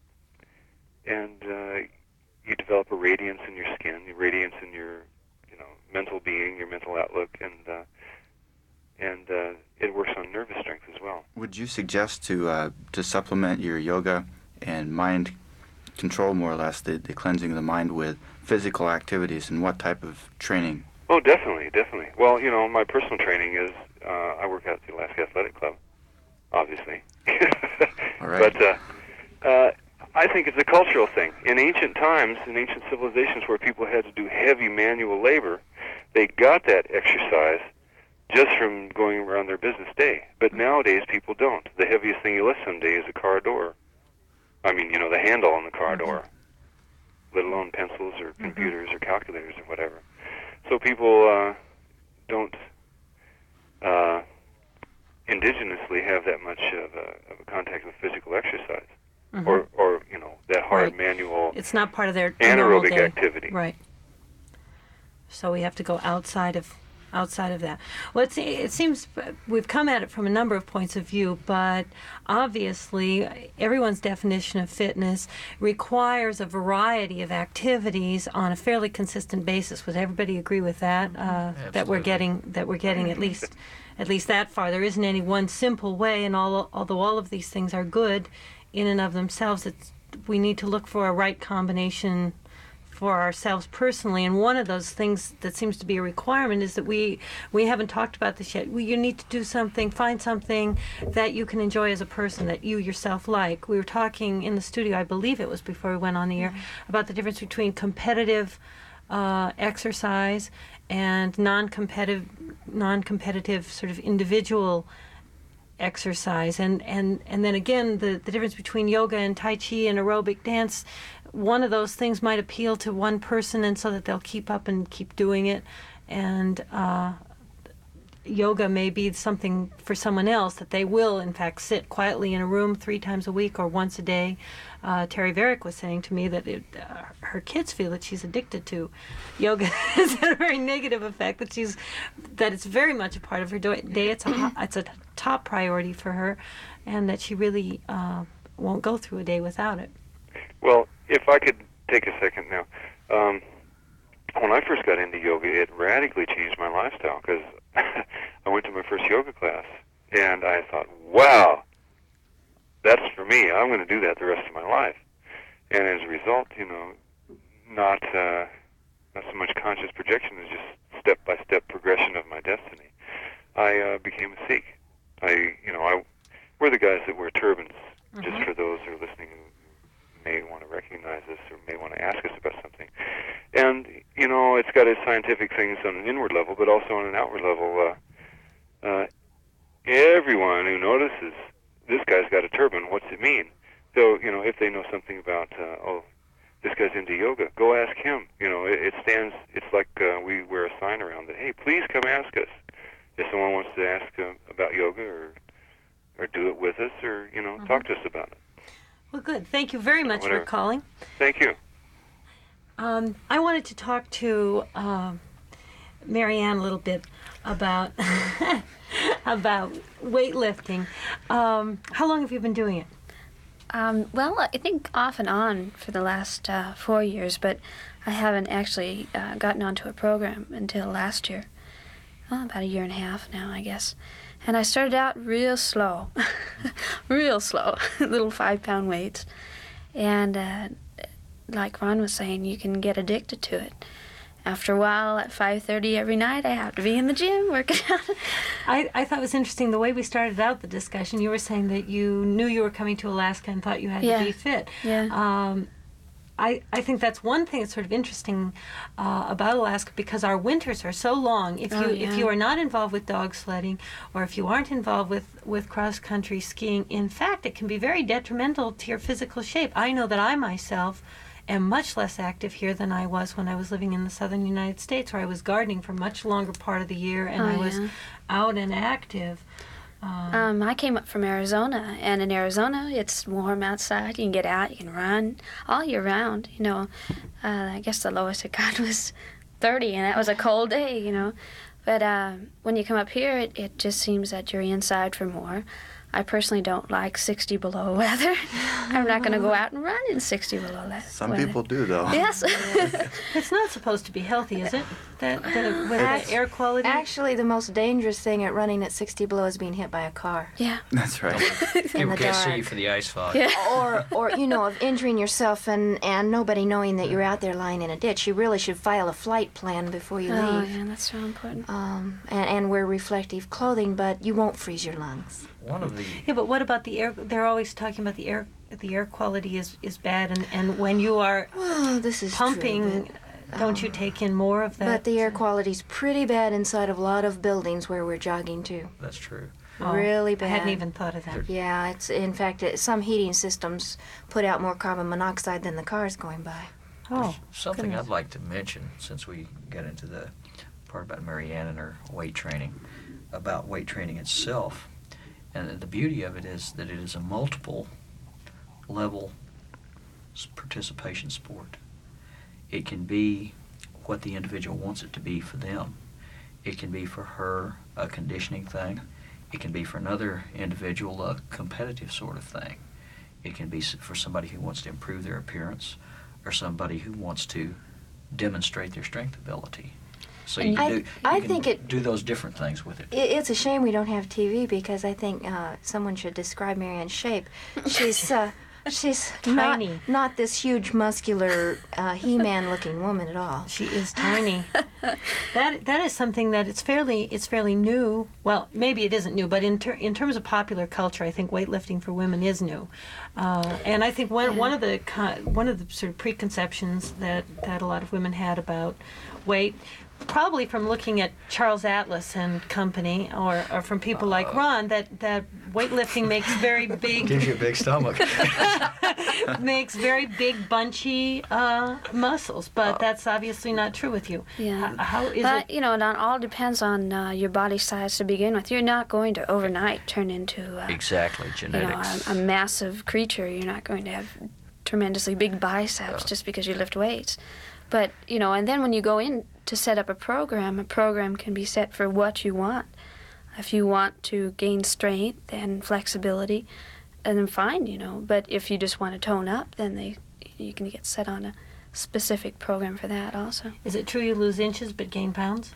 And uh, you develop a radiance in your skin, a radiance in your, you know, mental being, your mental outlook, and uh, and uh, it works on nervous strength as well. Would you suggest to uh, to supplement your yoga and mind control, more or less, the, the cleansing of the mind with physical activities, and what type of training? Oh, definitely, definitely. Well, you know, my personal training is uh, I work out at the Alaska Athletic Club, obviously. All right. But uh, uh, I think it's a cultural thing. In ancient times, in ancient civilizations where people had to do heavy manual labor, they got that exercise just from going around their business day. But nowadays, people don't. The heaviest thing you lift someday is a car door. I mean, you know, the handle on the car Mm-hmm. door, let alone pencils or computers or calculators or whatever. So people uh, don't uh, indigenously have that much of a, of a contact with physical exercise, Mhm. or, or you know, that hard Right. manual It's not part of their normal anaerobic day. activity. Right. So we have to go outside of outside of that. Well, it's, it seems we've come at it from a number of points of view, but obviously everyone's definition of fitness requires a variety of activities on a fairly consistent basis. Would everybody agree with that? Uh, that we're Absolutely. getting that we're getting at least at least that far. There isn't any one simple way, and all, although all of these things are good in and of themselves, it's we need to look for a right combination for ourselves personally. And one of those things that seems to be a requirement is that we we haven't talked about this yet. We, you need to do something, find something that you can enjoy as a person, that you yourself like. We were talking in the studio, I believe it was before we went on the air, about the difference between competitive uh, exercise and non-competitive, non-competitive sort of individual exercise, and and and then again the the difference between yoga and tai chi and aerobic dance. One of those things might appeal to one person, and so that they'll keep up and keep doing it, and uh, yoga may be something for someone else that they will in fact sit quietly in a room three times a week or once a day. uh, Terry Varick was saying to me that it, uh, her kids feel that she's addicted to yoga. Has had a very negative effect, that she's that it's very much a part of her do- day. It's a ho- it's a top priority for her, and that she really uh, won't go through a day without it. Well, if I could take a second now. Um, when I first got into yoga, it radically changed my lifestyle, because I went to my first yoga class, and I thought, wow, that's for me. I'm going to do that the rest of my life. And as a result, you know, not uh, not so much conscious projection as just step-by-step progression of my destiny. I uh, became a Sikh. I, you know, I we're the guys that wear turbans, Mhm. just for those who are listening who may want to recognize us or may want to ask us about something. And, you know, it's got its scientific things on an inward level, but also on an outward level. Uh, uh, everyone who notices this guy's got a turban, what's it mean? So, you know, if they know something about, uh, oh, this guy's into yoga, go ask him. You know, it, it stands, it's like uh, we wear a sign around that, hey, please come ask us. If someone wants to ask uh, about yoga, or or do it with us, or, you know, Mhm. talk to us about it. Well, good. Thank you very much Whatever. for calling. Thank you. Um, I wanted to talk to uh, Marianne a little bit about about weightlifting. Um, how long have you been doing it? Um, well, I think off and on for the last uh, four years, but I haven't actually uh, gotten onto a program until last year. Well, about a year and a half now, I guess. And I started out real slow, real slow, little five-pound weights. And uh, like Ron was saying, you can get addicted to it. After a while, at five thirty every night, I have to be in the gym working out. I, I thought it was interesting the way we started out the discussion. You were saying that you knew you were coming to Alaska and thought you had Yeah. to be fit. Yeah. Um, I, I think that's one thing that's sort of interesting uh, about Alaska, because our winters are so long. If you Oh, if yeah. you are not involved with dog sledding, or if you aren't involved with, with cross country skiing, in fact, it can be very detrimental to your physical shape. I know that I myself am much less active here than I was when I was living in the southern United States, where I was gardening for much longer part of the year, and Oh, I was yeah. out and active. Um, Um, I came up from Arizona, and in Arizona, it's warm outside. You can get out, you can run all year round. You know, uh, I guess the lowest it got was thirty, and that was a cold day. You know, but uh, when you come up here, it, it just seems that you're inside for more. I personally don't like sixty below weather. I'm not going to go out and run in sixty below le- Some weather. people do, though. Yes. it's not supposed to be healthy, is it? That, that with Act- the air quality. Actually, the most dangerous thing at running at sixty below is being hit by a car. Yeah. That's right. People the can't see dark. you for the ice fog. Yeah. or, or you know, of injuring yourself and, and nobody knowing that you're out there lying in a ditch. You really should file a flight plan before you Oh, leave. yeah, that's so important. Um, and, and wear reflective clothing, but you won't freeze your lungs. One of the Yeah, but what about the air? They're always talking about the air. The air quality is, is bad, and, and when you are Well, this is true, pumping, but, don't you take in more of that? but the air quality's pretty bad inside of a lot of buildings where we're jogging too. that's true. Oh, really I bad. hadn't even thought of that. Yeah, it's in fact it, some heating systems put out more carbon monoxide than the cars going by. Oh, Something goodness. I'd like to mention, since we got into the part about Marianne and her weight training, about weight training itself. And the beauty of it is that it is a multiple level s- participation sport. It can be what the individual wants it to be for them. It can be for her a conditioning thing. It can be for another individual a competitive sort of thing. It can be s- for somebody who wants to improve their appearance, or somebody who wants to demonstrate their strength ability. So you I- can, do, you I can think it- do those different things with it. It, it's a shame we don't have T V because I think uh, someone should describe Marianne's shape. She's uh, she's not, Tiny. not this huge, muscular, uh, He-Man looking woman at all. She is tiny. that that is something that it's fairly it's fairly new. Well, maybe it isn't new, but in ter- in terms of popular culture, I think weightlifting for women is new. Uh, and I think one one of the co- one of the sort of preconceptions that that a lot of women had about weight, probably from looking at Charles Atlas and company, or, or from people like Ron, that, that weightlifting makes very big Gives you a big stomach. makes very big bunchy uh, muscles, but that's obviously not true with you. Yeah. H- how is but, it? you know, it all depends on uh, your body size to begin with. You're not going to overnight turn into uh, Exactly, you know, genetics. a, a massive creature. You're not going to have tremendously big biceps Yeah. just because you lift weights. But, you know, and then when you go in to set up a program, a program can be set for what you want. If you want to gain strength and flexibility, and then fine, you know. But if you just want to tone up, then they you can get set on a specific program for that also. Is it true you lose inches but gain pounds?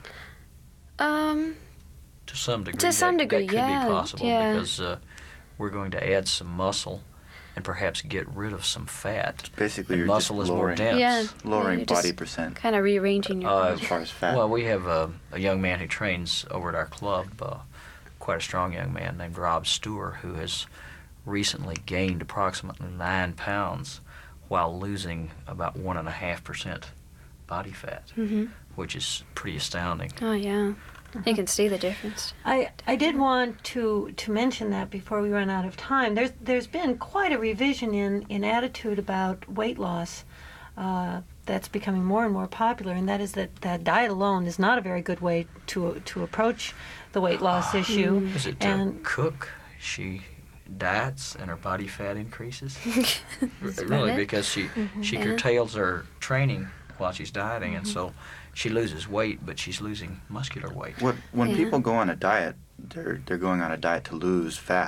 Um, To some degree, To some that, degree, that could yeah, be possible yeah. because uh, we're going to add some muscle and perhaps get rid of some fat. Basically, And you're muscle just is more lowering, dense. Yeah. lowering you're body just percent kind of rearranging your Uh, as far as fat. Well, we have a, a young man who trains over at our club, uh, quite a strong young man named Rob Stewart, who has recently gained approximately nine pounds while losing about one and a half percent body fat, hmm which is pretty astounding. Oh, yeah. You can see the difference. I, I did want to, to mention that before we run out of time. There's there's been quite a revision in, in attitude about weight loss uh, that's becoming more and more popular, and that is that, that diet alone is not a very good way to to approach the weight loss issue. Is it to And cook? She diets and her body fat increases? That's R- about really, it. because she, she Yeah. curtails her training while she's dieting, and so she loses weight, but she's losing muscular weight. What, when Yeah. people go on a diet, they're they're going on a diet to lose fat.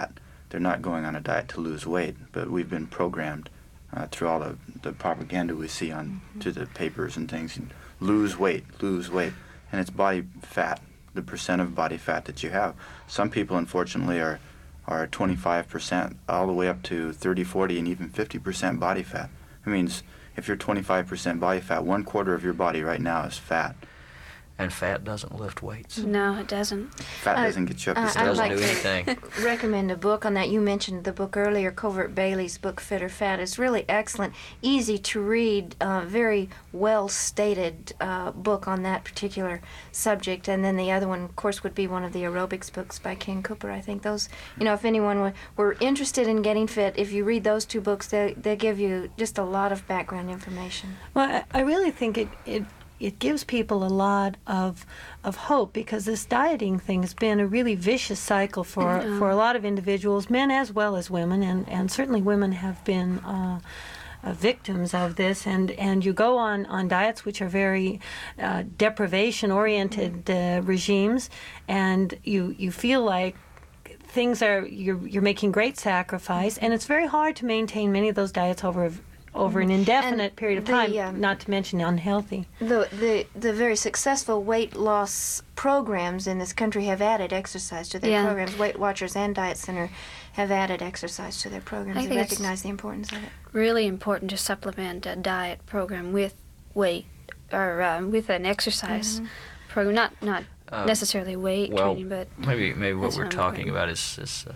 they're not going on a diet to lose weight, but we've been programmed uh, through all the, the propaganda we see on mm-hmm. to the papers and things. Lose weight, lose weight, and it's body fat, the percent of body fat that you have. Some people, unfortunately, are are twenty-five percent all the way up to thirty, forty, and even fifty percent body fat. That means if you're twenty-five percent body fat, one quarter of your body right now is fat. And fat doesn't lift weights. No, it doesn't. Fat doesn't get you up the Uh, stairs. I'd Doesn't like do to anything. recommend a book on that. You mentioned the book earlier, Covert Bailey's book, Fit or Fat. It's really excellent, easy to read, uh, very well stated uh, book on that particular subject. And then the other one, of course, would be one of the aerobics books by Ken Cooper. I think those, you know, if anyone were, were interested in getting fit, if you read those two books, they, they give you just a lot of background information. Well, I, I really think it, it it gives people a lot of of hope, because this dieting thing has been a really vicious cycle for Yeah. for a lot of individuals, men as well as women, and, and certainly women have been uh, uh, victims of this. And, and you go on, on diets which are very uh, deprivation-oriented uh, regimes, and you you feel like things are you're you're making great sacrifice, and it's very hard to maintain many of those diets over over an indefinite And period of the, time, um, not to mention unhealthy. The, the the very successful weight loss programs in this country have added exercise to their Yeah. programs. Weight Watchers and Diet Center have added exercise to their programs. I They think it's- recognize the importance of it. Really important to supplement a diet program with weight or um, with an exercise program. Not not Uh, necessarily weight well, training, but maybe maybe what that's we're not talking important. about is, is uh,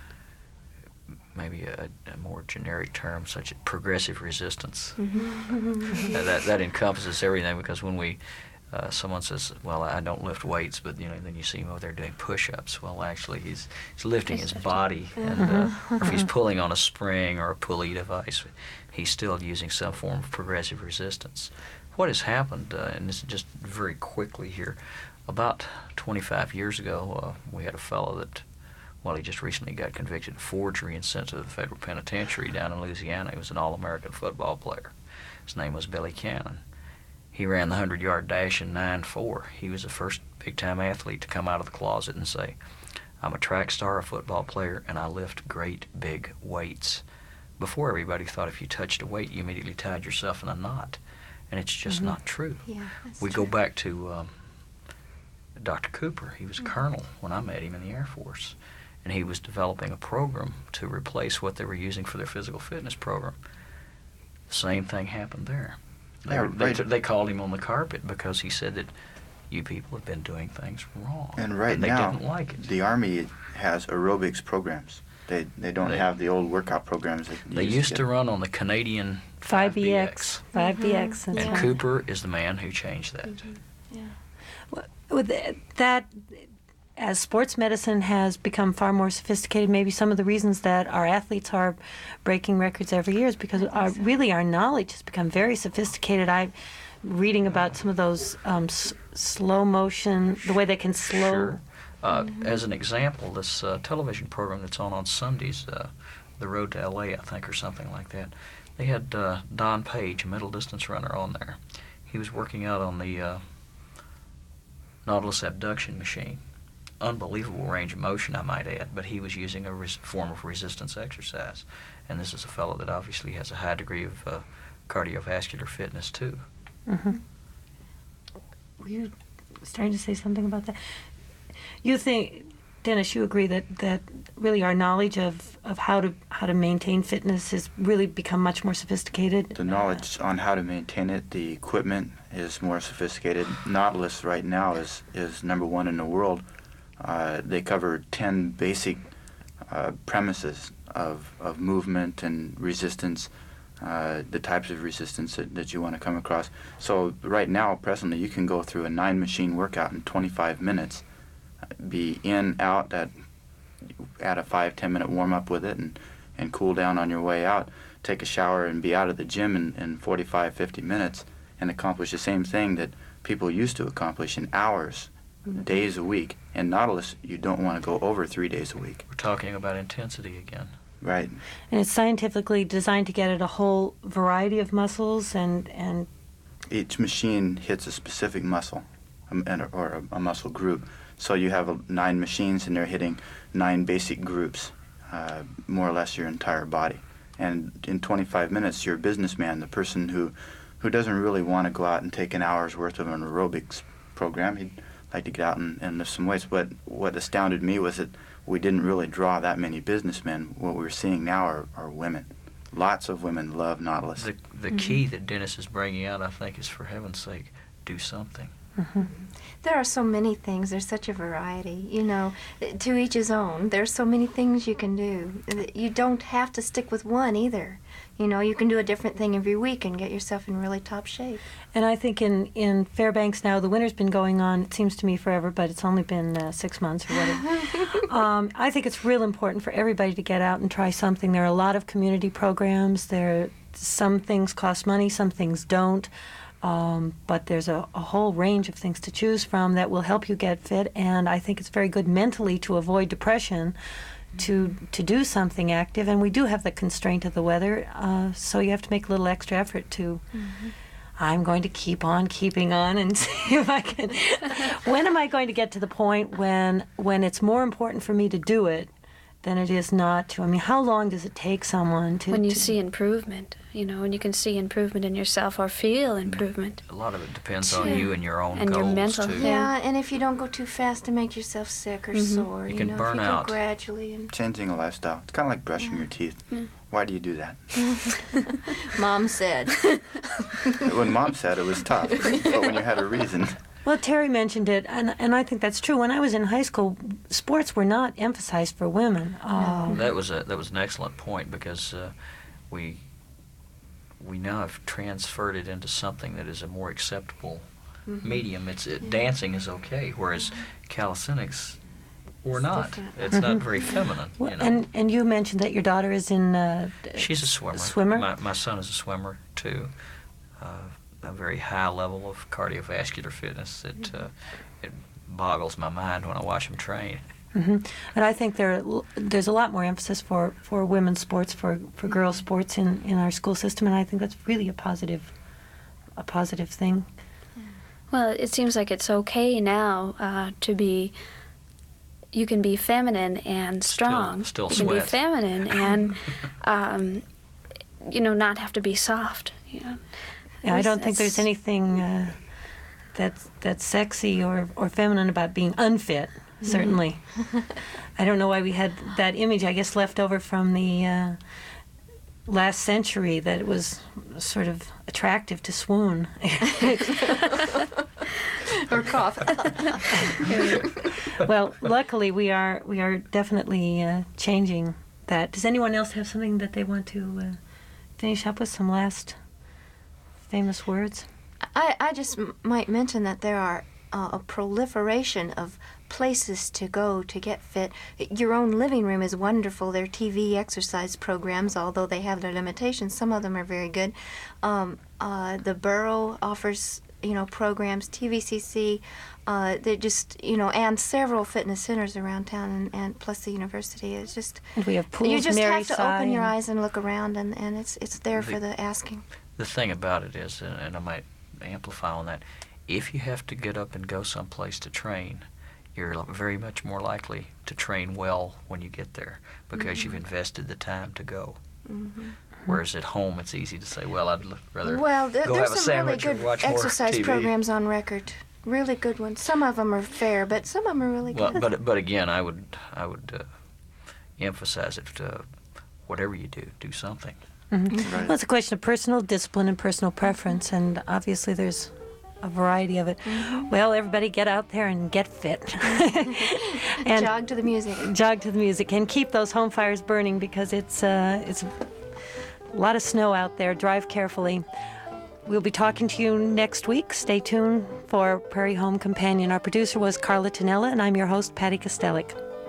maybe a, a more generic term, such as progressive resistance. Uh, that that encompasses everything, because when we uh, someone says, "Well, I don't lift weights," but you know, then you see him over there doing push-ups. Well, actually, he's he's lifting his body, and uh, or if he's pulling on a spring or a pulley device, he's still using some form of progressive resistance. What has happened, uh, and this is just very quickly here, about twenty-five years ago, uh, we had a fellow that, well, he just recently got convicted of forgery and sent to the federal penitentiary down in Louisiana. He was an All-American football player. His name was Billy Cannon. He ran the hundred-yard dash in nine four. He was the first big-time athlete to come out of the closet and say, "I'm a track star, a football player, and I lift great big weights." Before, everybody thought if you touched a weight, you immediately tied yourself in a knot. And it's just Mm-hmm. not true. Yeah, that's We true. go back to um, Doctor Cooper. He was a colonel when I met him in the Air Force. And he was developing a program to replace what they were using for their physical fitness program. Same thing happened there. They, Yeah, were, they, right. they called him on the carpet because he said that you people have been doing things wrong. And right they now, didn't like it. the Army has aerobics programs. They they don't They- have the old workout programs that They you used to get. run on the Canadian five B X, five B X, And that's right. Cooper is the man who changed that. With th- that, as sports medicine has become far more sophisticated, maybe some of the reasons that our athletes are breaking records every year is because our, really our knowledge has become very sophisticated. I'm reading about some of those um, s- slow motion, the way they can slow. Sure. Uh, As an example, this uh, television program that's on on Sundays, uh, The Road to L A, I think, or something like that, they had uh, Don Page, a middle distance runner, on there. He was working out on the uh, Nautilus abduction machine. Unbelievable range of motion, I might add, but he was using a res- form of resistance exercise. And this is a fellow that obviously has a high degree of uh, cardiovascular fitness, too. Mm-hmm. Were you starting to say something about that? You think, Dennis, you agree that, that really our knowledge of, of how to how to maintain fitness has really become much more sophisticated? The knowledge on how to maintain it, the equipment is more sophisticated. Nautilus right now is, is number one in the world. Uh, they cover ten basic uh, premises of, of movement and resistance, uh, the types of resistance that, that you want to come across. So right now, presently, you can go through a nine-machine workout in twenty-five minutes, be in, out, at, add a five, ten-minute warm-up with it, and, and cool down on your way out, take a shower, and be out of the gym in, in forty-five, fifty minutes, and accomplish the same thing that people used to accomplish in hours, days a week. In Nautilus, you don't want to go over three days a week. We're talking about intensity again. Right. And it's scientifically designed to get at a whole variety of muscles and, and Each machine hits a specific muscle, um, and, or a, a muscle group. So you have uh, nine machines, and they're hitting nine basic groups uh, more or less your entire body. And in twenty-five minutes, your businessman, the person who, who doesn't really want to go out and take an hour's worth of an aerobics program, he'd like to get out and, and lift some weights. But what astounded me was that we didn't really draw that many businessmen. What we're seeing now are, are women. Lots of women love Nautilus. The, the Mm-hmm. key that Dennis is bringing out, I think, is, for heaven's sake, do something. Mm-hmm. There are so many things. There's such a variety. You know, to each his own. There's so many things you can do. You don't have to stick with one either. You know, you can do a different thing every week and get yourself in really top shape. And I think in, in Fairbanks now, the winter's been going on, it seems to me, forever, but it's only been uh, six months or whatever. um, I think it's real important for everybody to get out and try something. There are a lot of community programs. There, some things cost money, some things don't. Um, but there's a, a whole range of things to choose from that will help you get fit. And I think it's very good mentally to avoid depression, to to do something active. And we do have the constraint of the weather, uh, so you have to make a little extra effort to... Mm-hmm. I'm going to keep on keeping on and see if I can... When am I going to get to the point when when it's more important for me to do it than it is not to? I mean, how long does it take someone to... When you to, see improvement, you know, when you can see improvement in yourself or feel improvement. A lot of it depends on Yeah. you and your own And your goals, mental too. Yeah. Yeah, and if you don't go too fast and make yourself sick or Mhm. sore, You you, can know, burn if you out. go gradually. And Changing a lifestyle. It's kind of like brushing Yeah. your teeth. Yeah. Why do you do that? Mom said. When Mom said it was tough, but when you had a reason. Well, Terry mentioned it, and and I think that's true. When I was in high school, sports were not emphasized for women. Um, That was a that was an excellent point, because uh, we we now have transferred it into something that is a more acceptable Mm-hmm. medium. It's it, dancing is okay, whereas calisthenics or not. different. It's not very feminine. well, You know. And and you mentioned that your daughter is in. Uh, She's a swimmer. Swimmer. My, my son is a swimmer too. Uh, a very high level of cardiovascular fitness that uh, it boggles my mind when I watch him train. hmm And I think there there's a lot more emphasis for, for women's sports, for, for girls' sports in, in our school system, and I think that's really a positive a positive thing. Well, it seems like it's okay now uh, to be. You can be feminine and strong. still you can be sweat. feminine and, um, you know, not have to be soft. You know. Yeah, I don't think That's- there's anything uh, that's that's sexy or, or feminine about being unfit. Certainly, I don't know why we had that image. I guess left over from the uh, last century, that it was sort of attractive to swoon. Or cough. Well, luckily we are we are definitely uh, changing that. Does anyone else have something that they want to uh, finish up with? Some last famous words? I, I just m- might mention that there are uh, a proliferation of places to go to get fit. Your own living room is wonderful. There are T V exercise programs, although they have their limitations. Some of them are very good. Um, uh, the borough offers, you know, programs, T V C C, uh, they just, you know, and several fitness centers around town, and, and plus the university. It's just, And we have pools. you just Mary have to Sy open your and- eyes and look around, and, and it's it's there The- for the asking. The thing about it is, and and I might amplify on that, if you have to get up and go someplace to train, you're very much more likely to train well when you get there, because you've invested the time to go. Mm-hmm. Whereas at home, it's easy to say, well, I'd l- rather Well, th- go there's have a some really sandwich or good watch more exercise T V. programs on record. Really good ones. Some of them are fair, but some of them are really Well, good. but but again, I would I would uh, emphasize it. Uh, whatever you do, do something. Mhm. Right. Well, it's a question of personal discipline and personal preference, and obviously there's a variety of it. Well, everybody get out there and get fit. and Jog to the music. jog to the music, and keep those home fires burning, because it's uh, it's a lot of snow out there. Drive carefully. We'll be talking to you next week. Stay tuned for Prairie Home Companion. Our producer was Carla Tonella, and I'm your host, Patty Kostelik.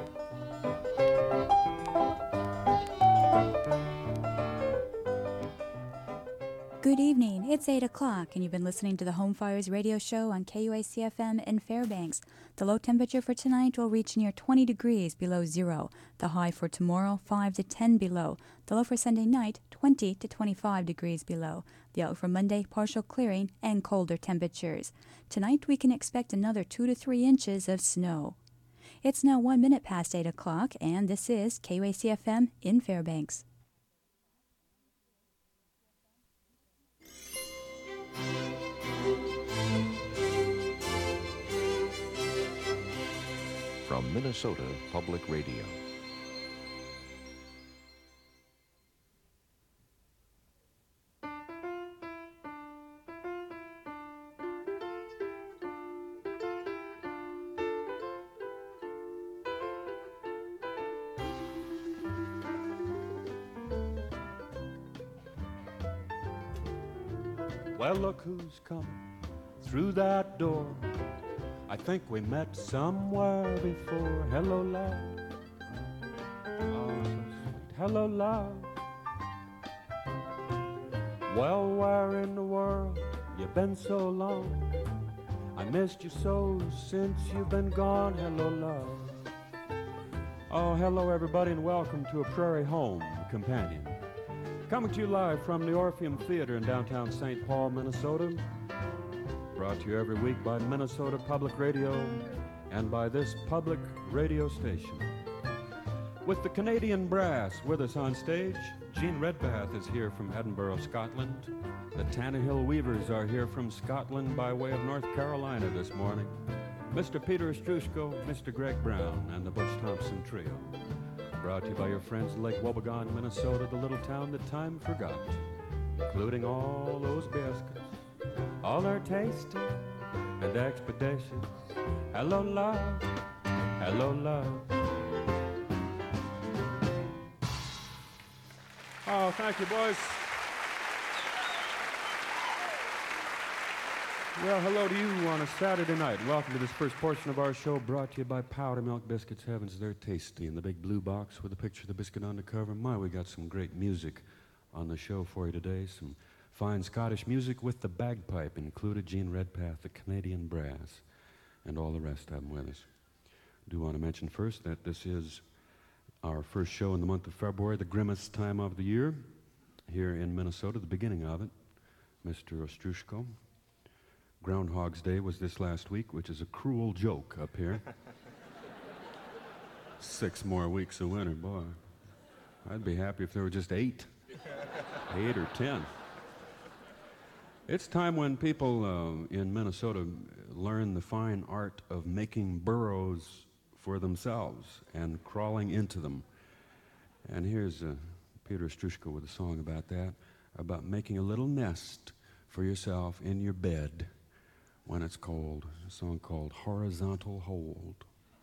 Good evening. It's eight o'clock, and you've been listening to the Home Fires radio show on K U A C F M in Fairbanks. The low temperature for tonight will reach near twenty degrees below zero. The high for tomorrow, five to ten below. The low for Sunday night, twenty to twenty-five degrees below. The outlook for Monday, partial clearing and colder temperatures. Tonight, we can expect another two to three inches of snow. It's now one minute past eight o'clock, and this is K U A C F M in Fairbanks. From Minnesota Public Radio. Well, look who's coming through that door. I think we met somewhere before. Hello, love. Oh, so sweet. Hello, love. Well, where in the world you been so long? I missed you so since you've been gone. Hello, love. Oh, hello, everybody, and welcome to A Prairie Home Companion. Coming to you live from the Orpheum Theater in downtown Saint Paul, Minnesota. Brought to you every week by Minnesota Public Radio and by this public radio station. With the Canadian Brass with us on stage, Gene Redpath is here from Edinburgh, Scotland. The Tannehill Weavers are here from Scotland by way of North Carolina this morning. Mister Peter Ostrushko, Mister Greg Brown, and the Butch Thompson Trio. Brought to you by your friends in Lake Wobegon, Minnesota, the little town that time forgot, including all those biscuits, all their tasty and expeditious. Hello, love. Hello, love. Oh, thank you, boys. Well, hello to you on a Saturday night. Welcome to this first portion of our show, brought to you by Powder Milk Biscuits. Heavens, they're tasty. In the big blue box with a picture of the biscuit on the cover. My, we got some great music on the show for you today. Some fine Scottish music with the bagpipe included. Gene Redpath, the Canadian Brass, and all the rest of them with us. I do want to mention first that this is our first show in the month of February, the grimmest time of the year here in Minnesota, the beginning of it. Mister Ostrushko. Groundhog's Day was this last week, which is a cruel joke up here. Six more weeks of winter, boy. I'd be happy if there were just eight. Eight or ten. It's time when people uh, in Minnesota learn the fine art of making burrows for themselves and crawling into them. And here's uh, Peter Ostrushko with a song about that, about making a little nest for yourself in your bed when it's cold. A song called Horizontal Hold.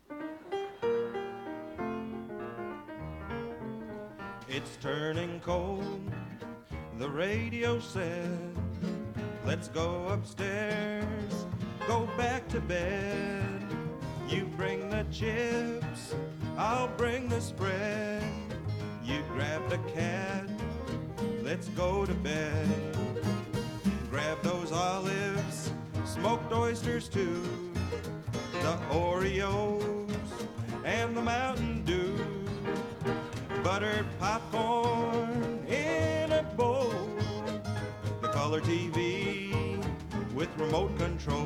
It's turning cold, the radio said. Let's go upstairs, go back to bed. You bring the chips, I'll bring the spread. You grab the cat, let's go to bed. Grab those olives, smoked oysters too, the Oreos and the Mountain Dew, buttered popcorn in a bowl, the color T V with remote control.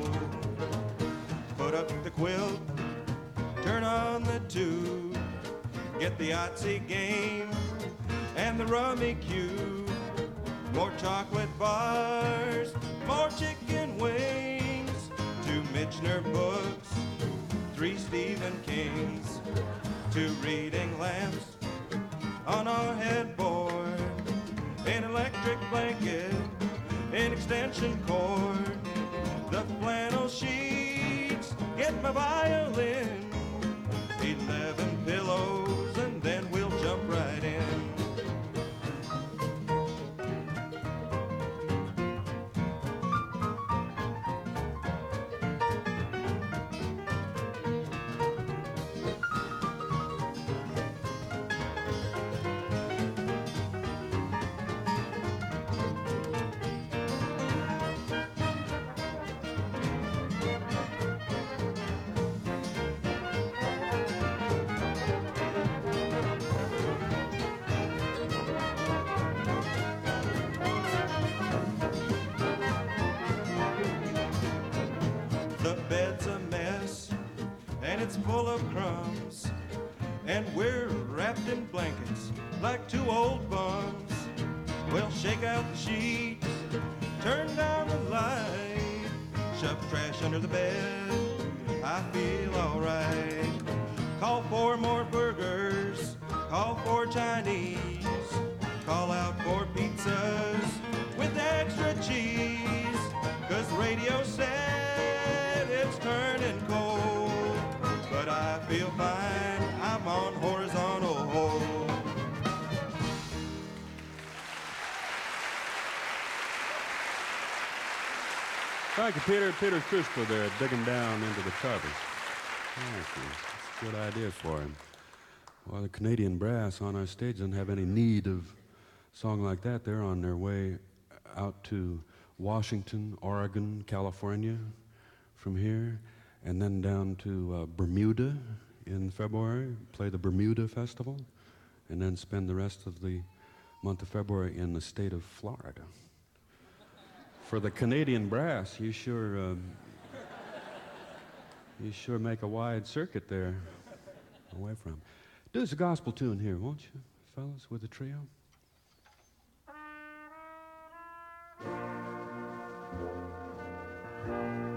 Put up the quilt, turn on the tube, get the Yahtzee game and the Rummy Cube. More chocolate bars, more chicken wings, two Michener books, three Stephen Kings, two reading lamps on our headboard, an electric blanket, an extension cord, the flannel sheets, get my violin, eleven pillows, and then we'll jump right in. Full of crumbs. sheets, turn down the light, shove trash under the bed, I feel alright. Call for more burgers, call for Chinese, call out for pizzas with extra cheese, 'cause radio said it's turning cold, but I feel fine, I'm on horizontal hold. Thank you, Peter. Peter Crispo there, digging down into the covers. Thank you. It's a good idea for him. Well, the Canadian Brass on our stage doesn't have any need of a song like that. They're on their way out to Washington, Oregon, California from here, and then down to uh, Bermuda in February, play the Bermuda Festival, and then spend the rest of the month of February in the state of Florida. For the Canadian Brass, you sure um, you sure make a wide circuit there away from. Do us a gospel tune here, won't you, fellas, with the trio? Thank you.